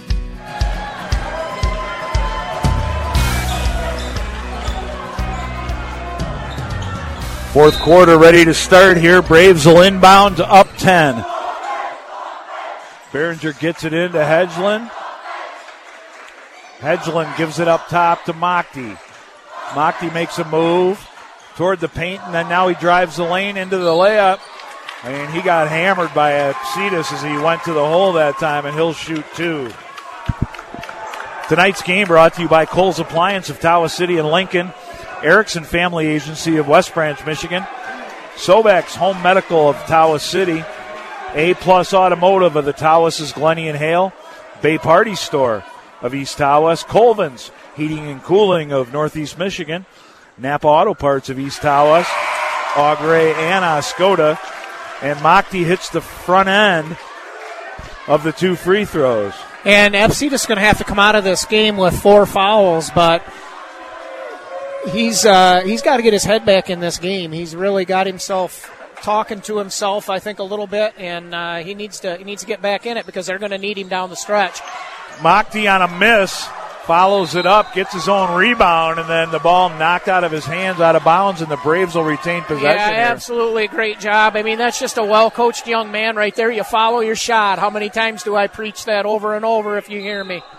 Fourth quarter ready to start here. Braves will inbound to up ten. Behringer gets it into Hedgeland. Hedgeland gives it up top to Mockty. Mockty makes a move toward the paint, and then now he drives the lane into the layup. I mean, he got hammered by Epsitas as he went to the hole that time, and he'll shoot two. Tonight's game brought to you by Kohl's Appliance of Tawas City and Lincoln, Erickson Family Agency of West Branch, Michigan, Sobex Home Medical of Tawas City, A-Plus Automotive of the Tawas' Glenny and Hale, Bay Party Store of East Tawas, Colvin's Heating and Cooling of Northeast Michigan, Napa Auto Parts of East Tawas, Augrey and Oscoda, and Mockty hits the front end of the two free throws. And Epsitas going to have to come out of this game with four fouls, but he's uh, he's got to get his head back in this game. He's really got himself talking to himself, I think, a little bit, and uh, he needs to he needs to get back in it because they're going to need him down the stretch. Mockty on a miss, follows it up, gets his own rebound, and then the ball knocked out of his hands, out of bounds, and the Braves will retain possession. Yeah, here. Absolutely great job. I mean, that's just a well-coached young man right there. You follow your shot. How many times do I preach that over and over if you hear me?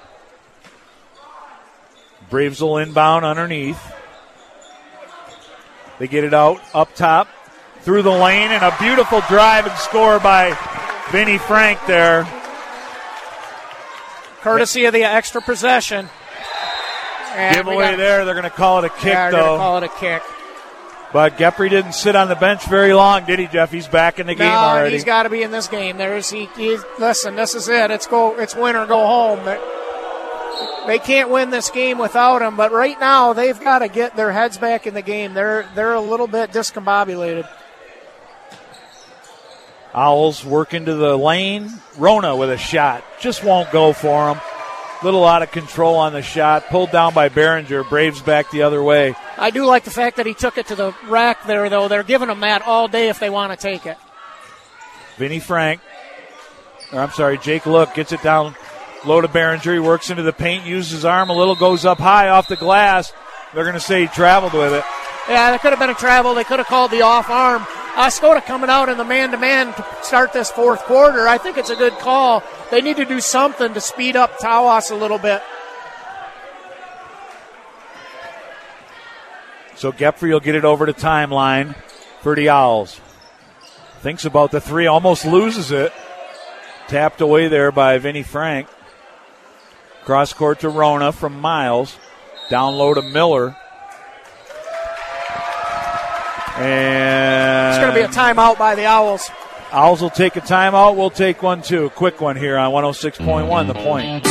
Braves will inbound underneath. They get it out up top through the lane, and a beautiful drive and score by Vinny Frank there. Courtesy of the extra possession. And Giveaway there. They're going to call it a kick, yeah, though. They're going to call it a kick. But Geffrey didn't sit on the bench very long, did he, Jeff? He's back in the game no, already. He's got to be in this game. There's he, he. Listen, this is it. It's go. It's win or go home. They can't win this game without him. But right now, they've got to get their heads back in the game. They're they're a little bit discombobulated. Owls work into the lane. Rona with a shot. Just won't go for him. Little out of control on the shot. Pulled down by Behringer. Braves back the other way. I do like the fact that he took it to the rack there, though. They're giving him that all day if they want to take it. Vinny Frank, or I'm sorry, Jake Look gets it down low to Behringer. He works into the paint, uses his arm a little, goes up high off the glass. They're going to say he traveled with it. Yeah, there could have been a travel. They could have called the off arm. Oscoda coming out in the man-to-man to start this fourth quarter. I think it's a good call. They need to do something to speed up Tawas a little bit. So Geffrey will get it over to timeline for the Owls. Thinks about the three, almost loses it. Tapped away there by Vinny Frank. Cross court to Rona from Miles. Down low to Miller. And it's going to be a timeout by the Owls. Owls will take a timeout. We'll take one too. A quick one here on one oh six point one, The Point.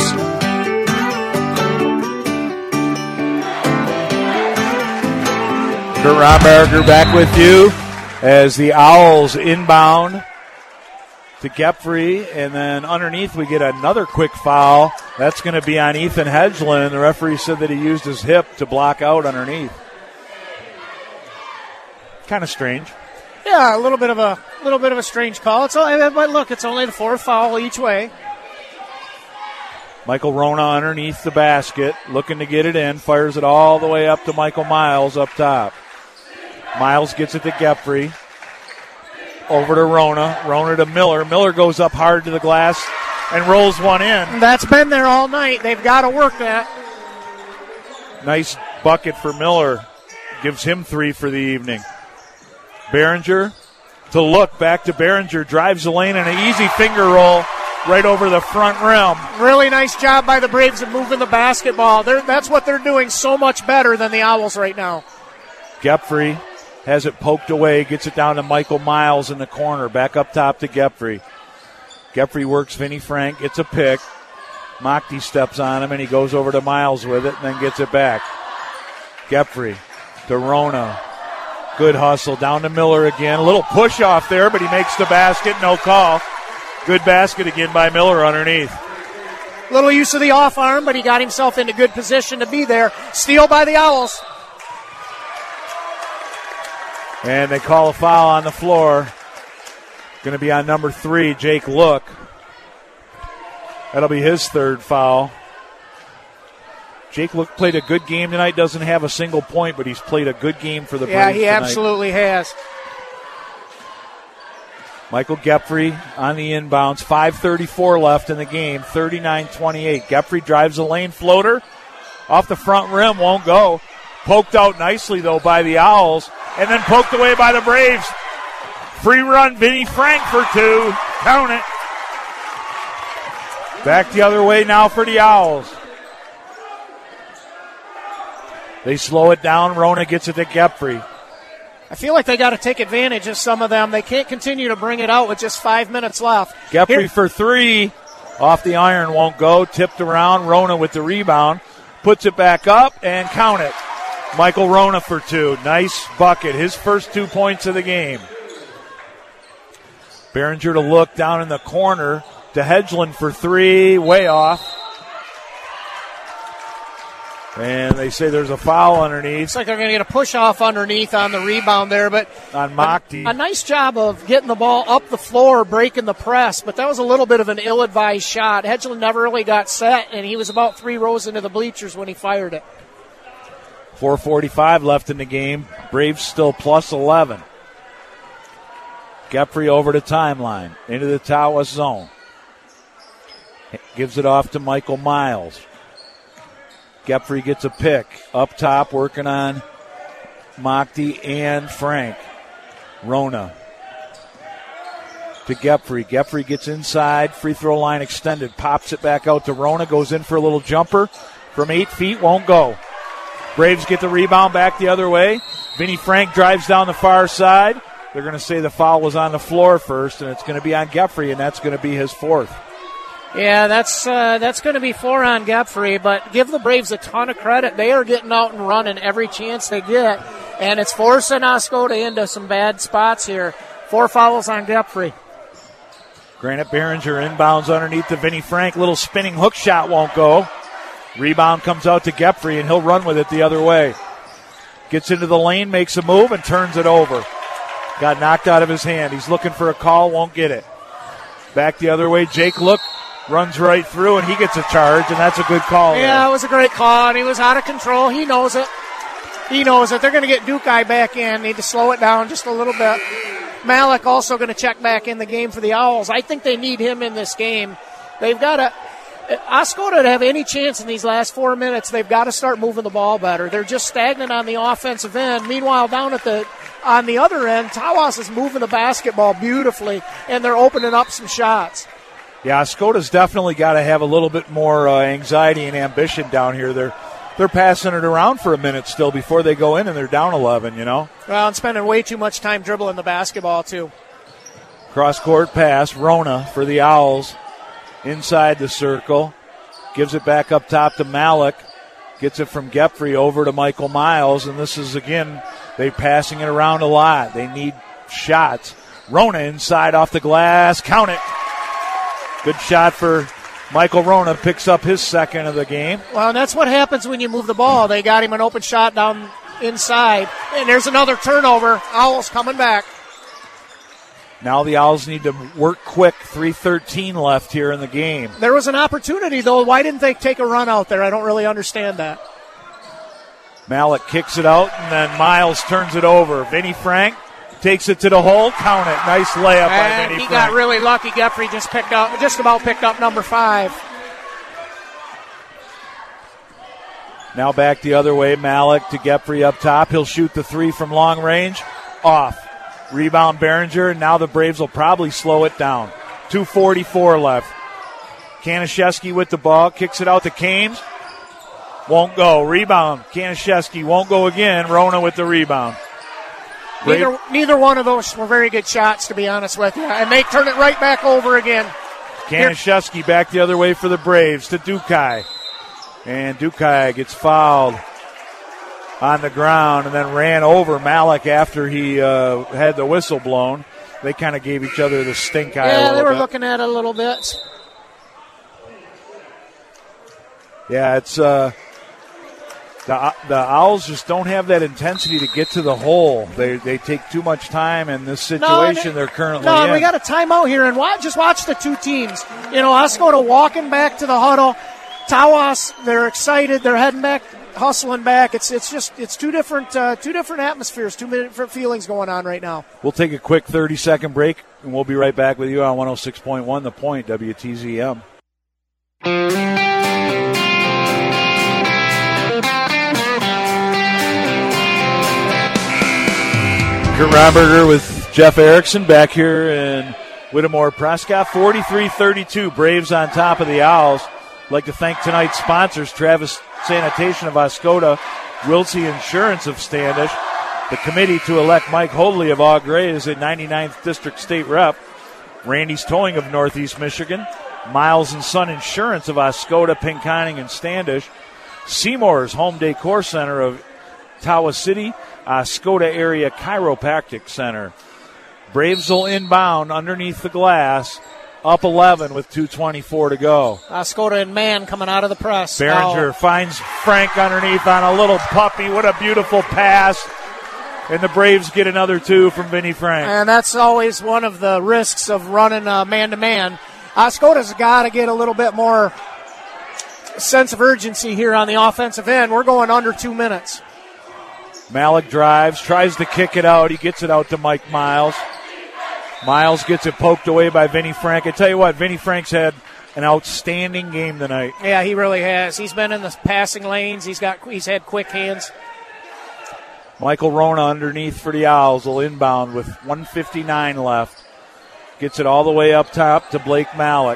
Kurt Romberger back with you as the Owls inbound to Geffrey, and then underneath we get another quick foul. That's going to be on Ethan Hedgeland. The referee said that he used his hip to block out underneath. Kind of strange. Yeah, a little bit of a little bit of a strange call. It's only, but look, it's only the fourth foul each way. Michael Rona underneath the basket, looking to get it in, fires it all the way up to Michael Miles up top. Miles gets it to Gepfrey. Over to Rona. Rona to Miller. Miller goes up hard to the glass and rolls one in. That's been there all night. They've got to work that. Nice bucket for Miller. Gives him three for the evening. Behringer to look. Back to Behringer. Drives the lane and an easy finger roll right over the front rim. Really nice job by the Braves of moving the basketball. They're, that's what they're doing so much better than the Owls right now. Gepfrey has it poked away. Gets it down to Michael Miles in the corner. Back up top to Gepfrey. Gepfrey works Vinnie Frank. Gets a pick. Mockty steps on him and he goes over to Miles with it and then gets it back. Gepfrey to Rona. Good hustle. Down to Miller again. A little push off there, but he makes the basket. No call. Good basket again by Miller underneath. Little use of the off arm, but he got himself into good position to be there. Steal by the Owls. And they call a foul on the floor. Going to be on number three, Jake Look. That'll be his third foul. Jake Look played a good game tonight. Doesn't have a single point, but he's played a good game for the Braves Yeah, he tonight. absolutely has. Michael Gepfrey on the inbounds. five thirty-four left in the game. thirty-nine twenty-eight. Gepfrey drives a lane floater. Off the front rim. Won't go. Poked out nicely, though, by the Owls. And then poked away by the Braves. Free run. Vinnie Frank for two. Count it. Back the other way now for the Owls. They slow it down. Rona gets it to Gepfrey. I feel like they got to take advantage of some of them. They can't continue to bring it out with just five minutes left. Gepfrey Here. for three. Off the iron, won't go. Tipped around. Rona with the rebound. Puts it back up and count it. Michael Rona for two. Nice bucket. His first two points of the game. Behringer to look down in the corner to Hedgeland for three. Way off. And they say there's a foul underneath. Looks like they're going to get a push off underneath on the rebound there, but on Mockty. A, a nice job of getting the ball up the floor, breaking the press, but that was a little bit of an ill-advised shot. Hedgeland never really got set, and he was about three rows into the bleachers when he fired it. four forty-five left in the game. Braves still plus eleven. Gepfrey over to timeline, into the Tawas zone. Gives it off to Michael Miles. Gepfrey gets a pick. Up top, working on Mockty and Frank. Rona to Gepfrey. Gepfrey gets inside. Free throw line extended. Pops it back out to Rona. Goes in for a little jumper from eight feet. Won't go. Braves get the rebound back the other way. Vinnie Frank drives down the far side. They're going to say the foul was on the floor first, and it's going to be on Gepfrey, and that's going to be his fourth. Yeah, that's uh, that's going to be four on Gepfrey, but give the Braves a ton of credit. They are getting out and running every chance they get, and it's forcing Oscoda into some bad spots here. Four fouls on Gepfrey. Granite Behringer inbounds underneath to Vinnie Frank. Little spinning hook shot won't go. Rebound comes out to Gepfrey, and he'll run with it the other way. Gets into the lane, makes a move, and turns it over. Got knocked out of his hand. He's looking for a call, won't get it. Back the other way, Jake Look runs right through, and he gets a charge, and that's a good call. Yeah, there. It was a great call, and he was out of control. He knows it. He knows it. They're going to get Dukai back in. Need to slow it down just a little bit. Malik also going to check back in the game for the Owls. I think they need him in this game. They've got to Oscoda to have any chance in these last four minutes, they've got to start moving the ball better. They're just stagnant on the offensive end. Meanwhile, down at the on the other end, Tawas is moving the basketball beautifully, and they're opening up some shots. Yeah, Oscoda's definitely got to have a little bit more uh, anxiety and ambition down here. They're they're passing it around for a minute still before they go in, and they're down eleven, you know. Well, and spending way too much time dribbling the basketball, too. Cross-court pass, Rona for the Owls. Inside the circle. Gives it back up top to Malik. Gets it from Gepfrey over to Michael Miles. And this is, again, they're passing it around a lot. They need shots. Rona inside off the glass. Count it. Good shot for Michael Rona. Picks up his second of the game. Well, and that's what happens when you move the ball. They got him an open shot down inside. And there's another turnover. Owls coming back. Now the Owls need to work quick. three thirteen left here in the game. There was an opportunity, though. Why didn't they take a run out there? I don't really understand that. Malik kicks it out, and then Miles turns it over. Vinny Frank takes it to the hole. Count it. Nice layup and by Vinny he Frank. got really lucky. Guthrie just picked up, just about picked up number five. Now back the other way. Malik to Gepfrey up top. He'll shoot the three from long range. Off. Rebound Behringer, and now the Braves will probably slow it down. two forty-four left. Kanaszewski with the ball. Kicks it out to Kames. Won't go. Rebound. Kanaszewski won't go again. Rona with the rebound. Neither, neither one of those were very good shots, to be honest with you. And they turn it right back over again. Kanaszewski back the other way for the Braves to Dukai. And Dukai gets fouled on the ground and then ran over Malik after he uh, had the whistle blown. They kind of gave each other the stink eye. Yeah, a they were bit. looking at it a little bit. Yeah, it's uh, the the Owls just don't have that intensity to get to the hole. They they take too much time in this situation no, they're currently no, in. No, we got a timeout here, and watch, just watch the two teams. You know, Oscoda walking back to the huddle. Tawas, they're excited. They're heading back, hustling back. It's it's just it's two different uh, two different atmospheres, two different feelings going on right now. We'll take a quick thirty-second break, and we'll be right back with you on one oh six point one The Point, W T Z M. Kurt Romberger with Jeff Erickson back here in Whittemore Prescott. forty-three thirty-two, Braves on top of the Owls. I'd like to thank tonight's sponsors, Travis Sanitation of Oscoda, Wiltsey Insurance of Standish, the committee to elect Mike Hoadley of Au Gres as a ninety-ninth District State Rep, Randy's Towing of Northeast Michigan, Miles and Son Insurance of Oscoda, Pinconning, and Standish, Seymour's Home Decor Center of Tawa City, Oscoda Area Chiropractic Center. Braves will inbound underneath the glass. Up eleven with two twenty-four to go. Oscoda and Mann coming out of the press. Behringer oh. finds Frank underneath on a little puppy. What a beautiful pass. And the Braves get another two from Vinny Frank. And that's always one of the risks of running uh, man-to-man. Oscoda's got to get a little bit more sense of urgency here on the offensive end. We're going under two minutes. Malik drives, tries to kick it out. He gets it out to Mike Miles. Miles gets it poked away by Vinny Frank. I tell you what, Vinny Frank's had an outstanding game tonight. Yeah, he really has. He's been in the passing lanes. He's got he's had quick hands. Michael Rona underneath for the Owls will inbound with one fifty-nine left. Gets it all the way up top to Blake Malik.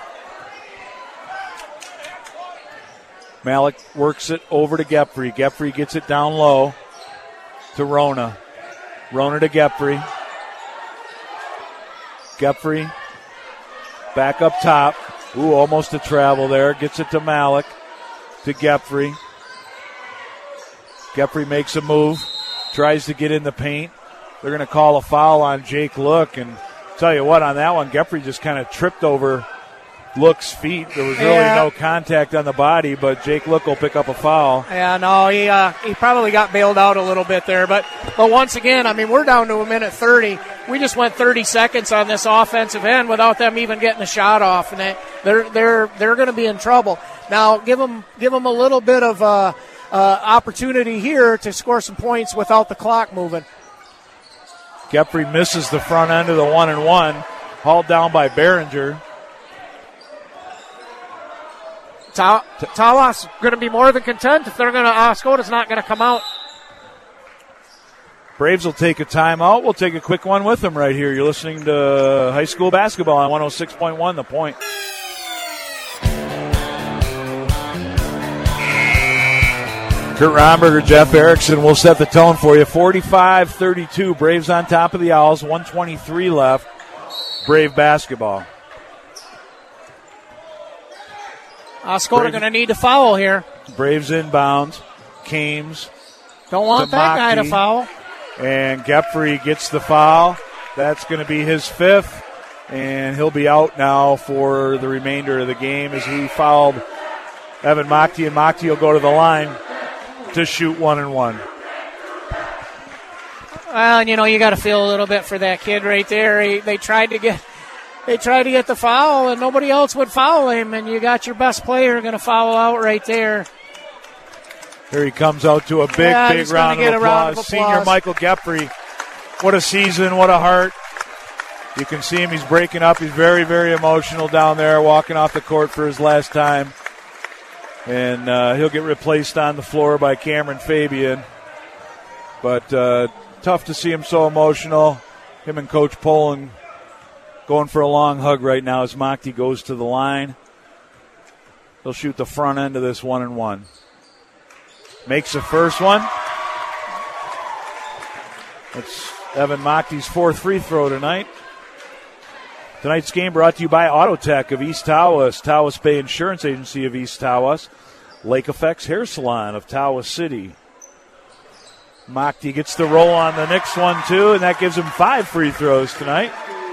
Malik works it over to Gepfrey. Gepfrey gets it down low to Rona. Rona to Gepfrey. Gepfrey back up top. Ooh, almost a travel there. Gets it to Malik. To Gepfrey. Gepfrey makes a move. Tries to get in the paint. They're going to call a foul on Jake Look. And tell you what, on that one, Gepfrey just kind of tripped over Look's feet. There was really yeah. no contact on the body, but Jake Look will pick up a foul. Yeah, no, he uh, he probably got bailed out a little bit there. But but once again, I mean, we're down to a minute thirty. We just went thirty seconds on this offensive end without them even getting a shot off, and they, they're they're they're going to be in trouble. Now, give them give them a little bit of uh, uh, opportunity here to score some points without the clock moving. Gepfrey misses the front end of the one and one, hauled down by Behringer. Ta- Tawas going to be more than content if they're going to. Oscoda's not going to come out. Braves will take a timeout. We'll take a quick one with them right here. You're listening to high school basketball on one oh six point one The Point. Kurt Romberger, Jeff Erickson will set the tone for you. forty-five thirty-two, Braves on top of the Owls. one twenty-three left. Brave basketball. Oscoda going to need to foul here. Braves inbounds. Kames. Don't want that guy to foul. And Gepfrey gets the foul. That's going to be his fifth. And he'll be out now for the remainder of the game as he fouled Evan Mockty. And Mockty will go to the line to shoot one and one. Well, and you know, you got to feel a little bit for that kid right there. He, they tried to get, they tried to get the foul, and nobody else would foul him. And you got your best player going to foul out right there. Here he comes out to a big, yeah, big round of, round of applause. Senior Michael Gepfre. What a season! What a heart! You can see him. He's breaking up. He's very, very emotional down there, walking off the court for his last time. And uh, he'll get replaced on the floor by Cameron Fabian. But uh, tough to see him so emotional. Him and Coach Poland going for a long hug right now as Machty goes to the line. He'll shoot the front end of this one and one. Makes the first one. That's Evan Machty's fourth free throw tonight. Tonight's game brought to you by Autotech of East Tawas, Tawas Bay Insurance Agency of East Tawas, Lake Effects Hair Salon of Tawas City. Machty gets the roll on the next one, too, and that gives him five free throws tonight.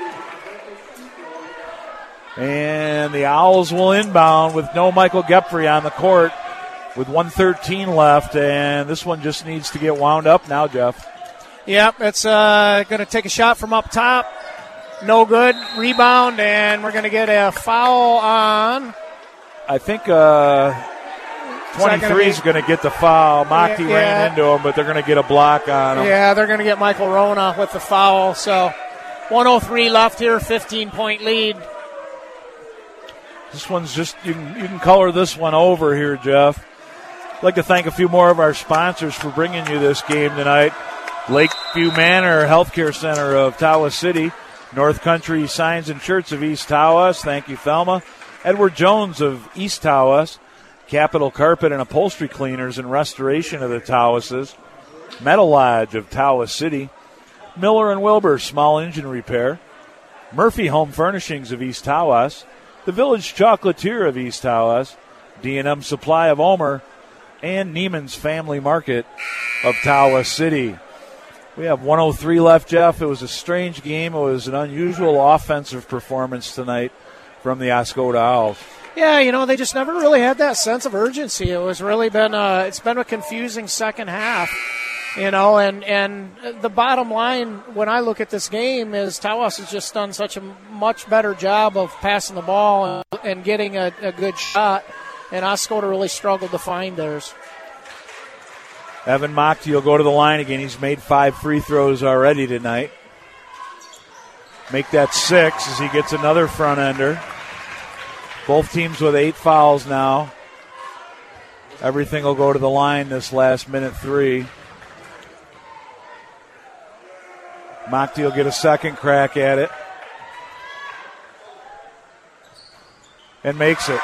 And the Owls will inbound with no Michael Gepfre on the court with one thirteen left, and this one just needs to get wound up now, Jeff. Yep, it's uh, going to take a shot from up top. No good. Rebound, and we're going to get a foul on. I think uh, twenty-three is going to get the foul. Machty yeah, ran into him, but they're going to get a block on him. Yeah, they're going to get Michael Rona with the foul. So one oh three left here, fifteen-point lead. This one's just, you can, you can color this one over here, Jeff. I'd like to thank a few more of our sponsors for bringing you this game tonight. Lakeview Manor Healthcare Center of Tawas City. North Country Signs and Shirts of East Tawas. Thank you, Thelma. Edward Jones of East Tawas. Capital Carpet and Upholstery Cleaners and Restoration of the Tawases. Metal Lodge of Tawas City. Miller and Wilbur Small Engine Repair. Murphy Home Furnishings of East Tawas. The Village Chocolatier of East Tawas. D and M Supply of Omer. And Neiman's Family Market of Tawas City. We have one oh three left, Jeff. It was a strange game. It was an unusual offensive performance tonight from the Oscoda Owls. Yeah, you know, they just never really had that sense of urgency. It was really been a, it's been a confusing second half, you know, and, and the bottom line when I look at this game is Tawas has just done such a much better job of passing the ball and, and getting a, a good shot, and Oscoda really struggled to find theirs. Evan Machty will go to the line again. He's made five free throws already tonight. Make that six as he gets another front ender. Both teams with eight fouls now. Everything will go to the line this last minute three. Machty will get a second crack at it. And makes it.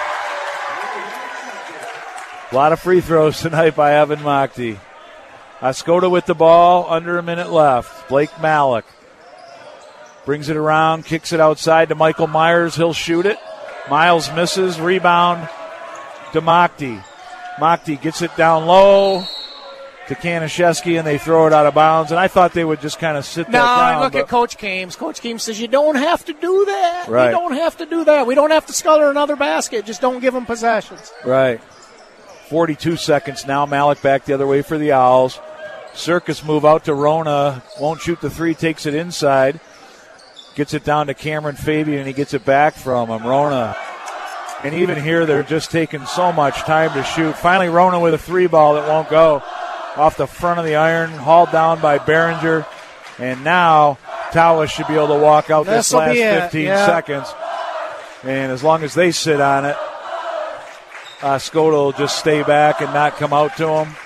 A lot of free throws tonight by Evan Machty. Oscoda with the ball, under a minute left. Blake Malik brings it around, kicks it outside to Michael Myers. He'll shoot it. Miles misses. Rebound to Machty. Machty gets it down low to Kanaszewski, and they throw it out of bounds. And I thought they would just kind of sit no, that down. No, look at Coach Kames. Coach Kames says, you don't have to do that. Right. You don't have to do that. We don't have to sculler another basket. Just don't give them possessions. Right. forty-two seconds now. Malik back the other way for the Owls. Circus move out to Rona. Won't shoot the three. Takes it inside. Gets it down to Cameron Fabian, and he gets it back from him. Rona. And even here, they're just taking so much time to shoot. Finally, Rona with a three ball that won't go. Off the front of the iron. Hauled down by Behringer. And now Tawas should be able to walk out this This'll last fifteen yeah. seconds. And as long as they sit on it, Oscoda will just stay back and not come out to him.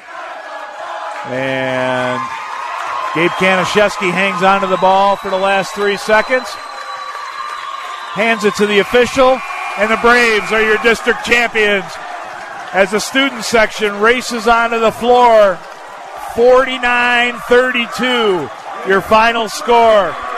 And Gabe Kanaszewski hangs onto the ball for the last three seconds. Hands it to the official, and the Braves are your district champions as the student section races onto the floor. forty-nine thirty-two, your final score.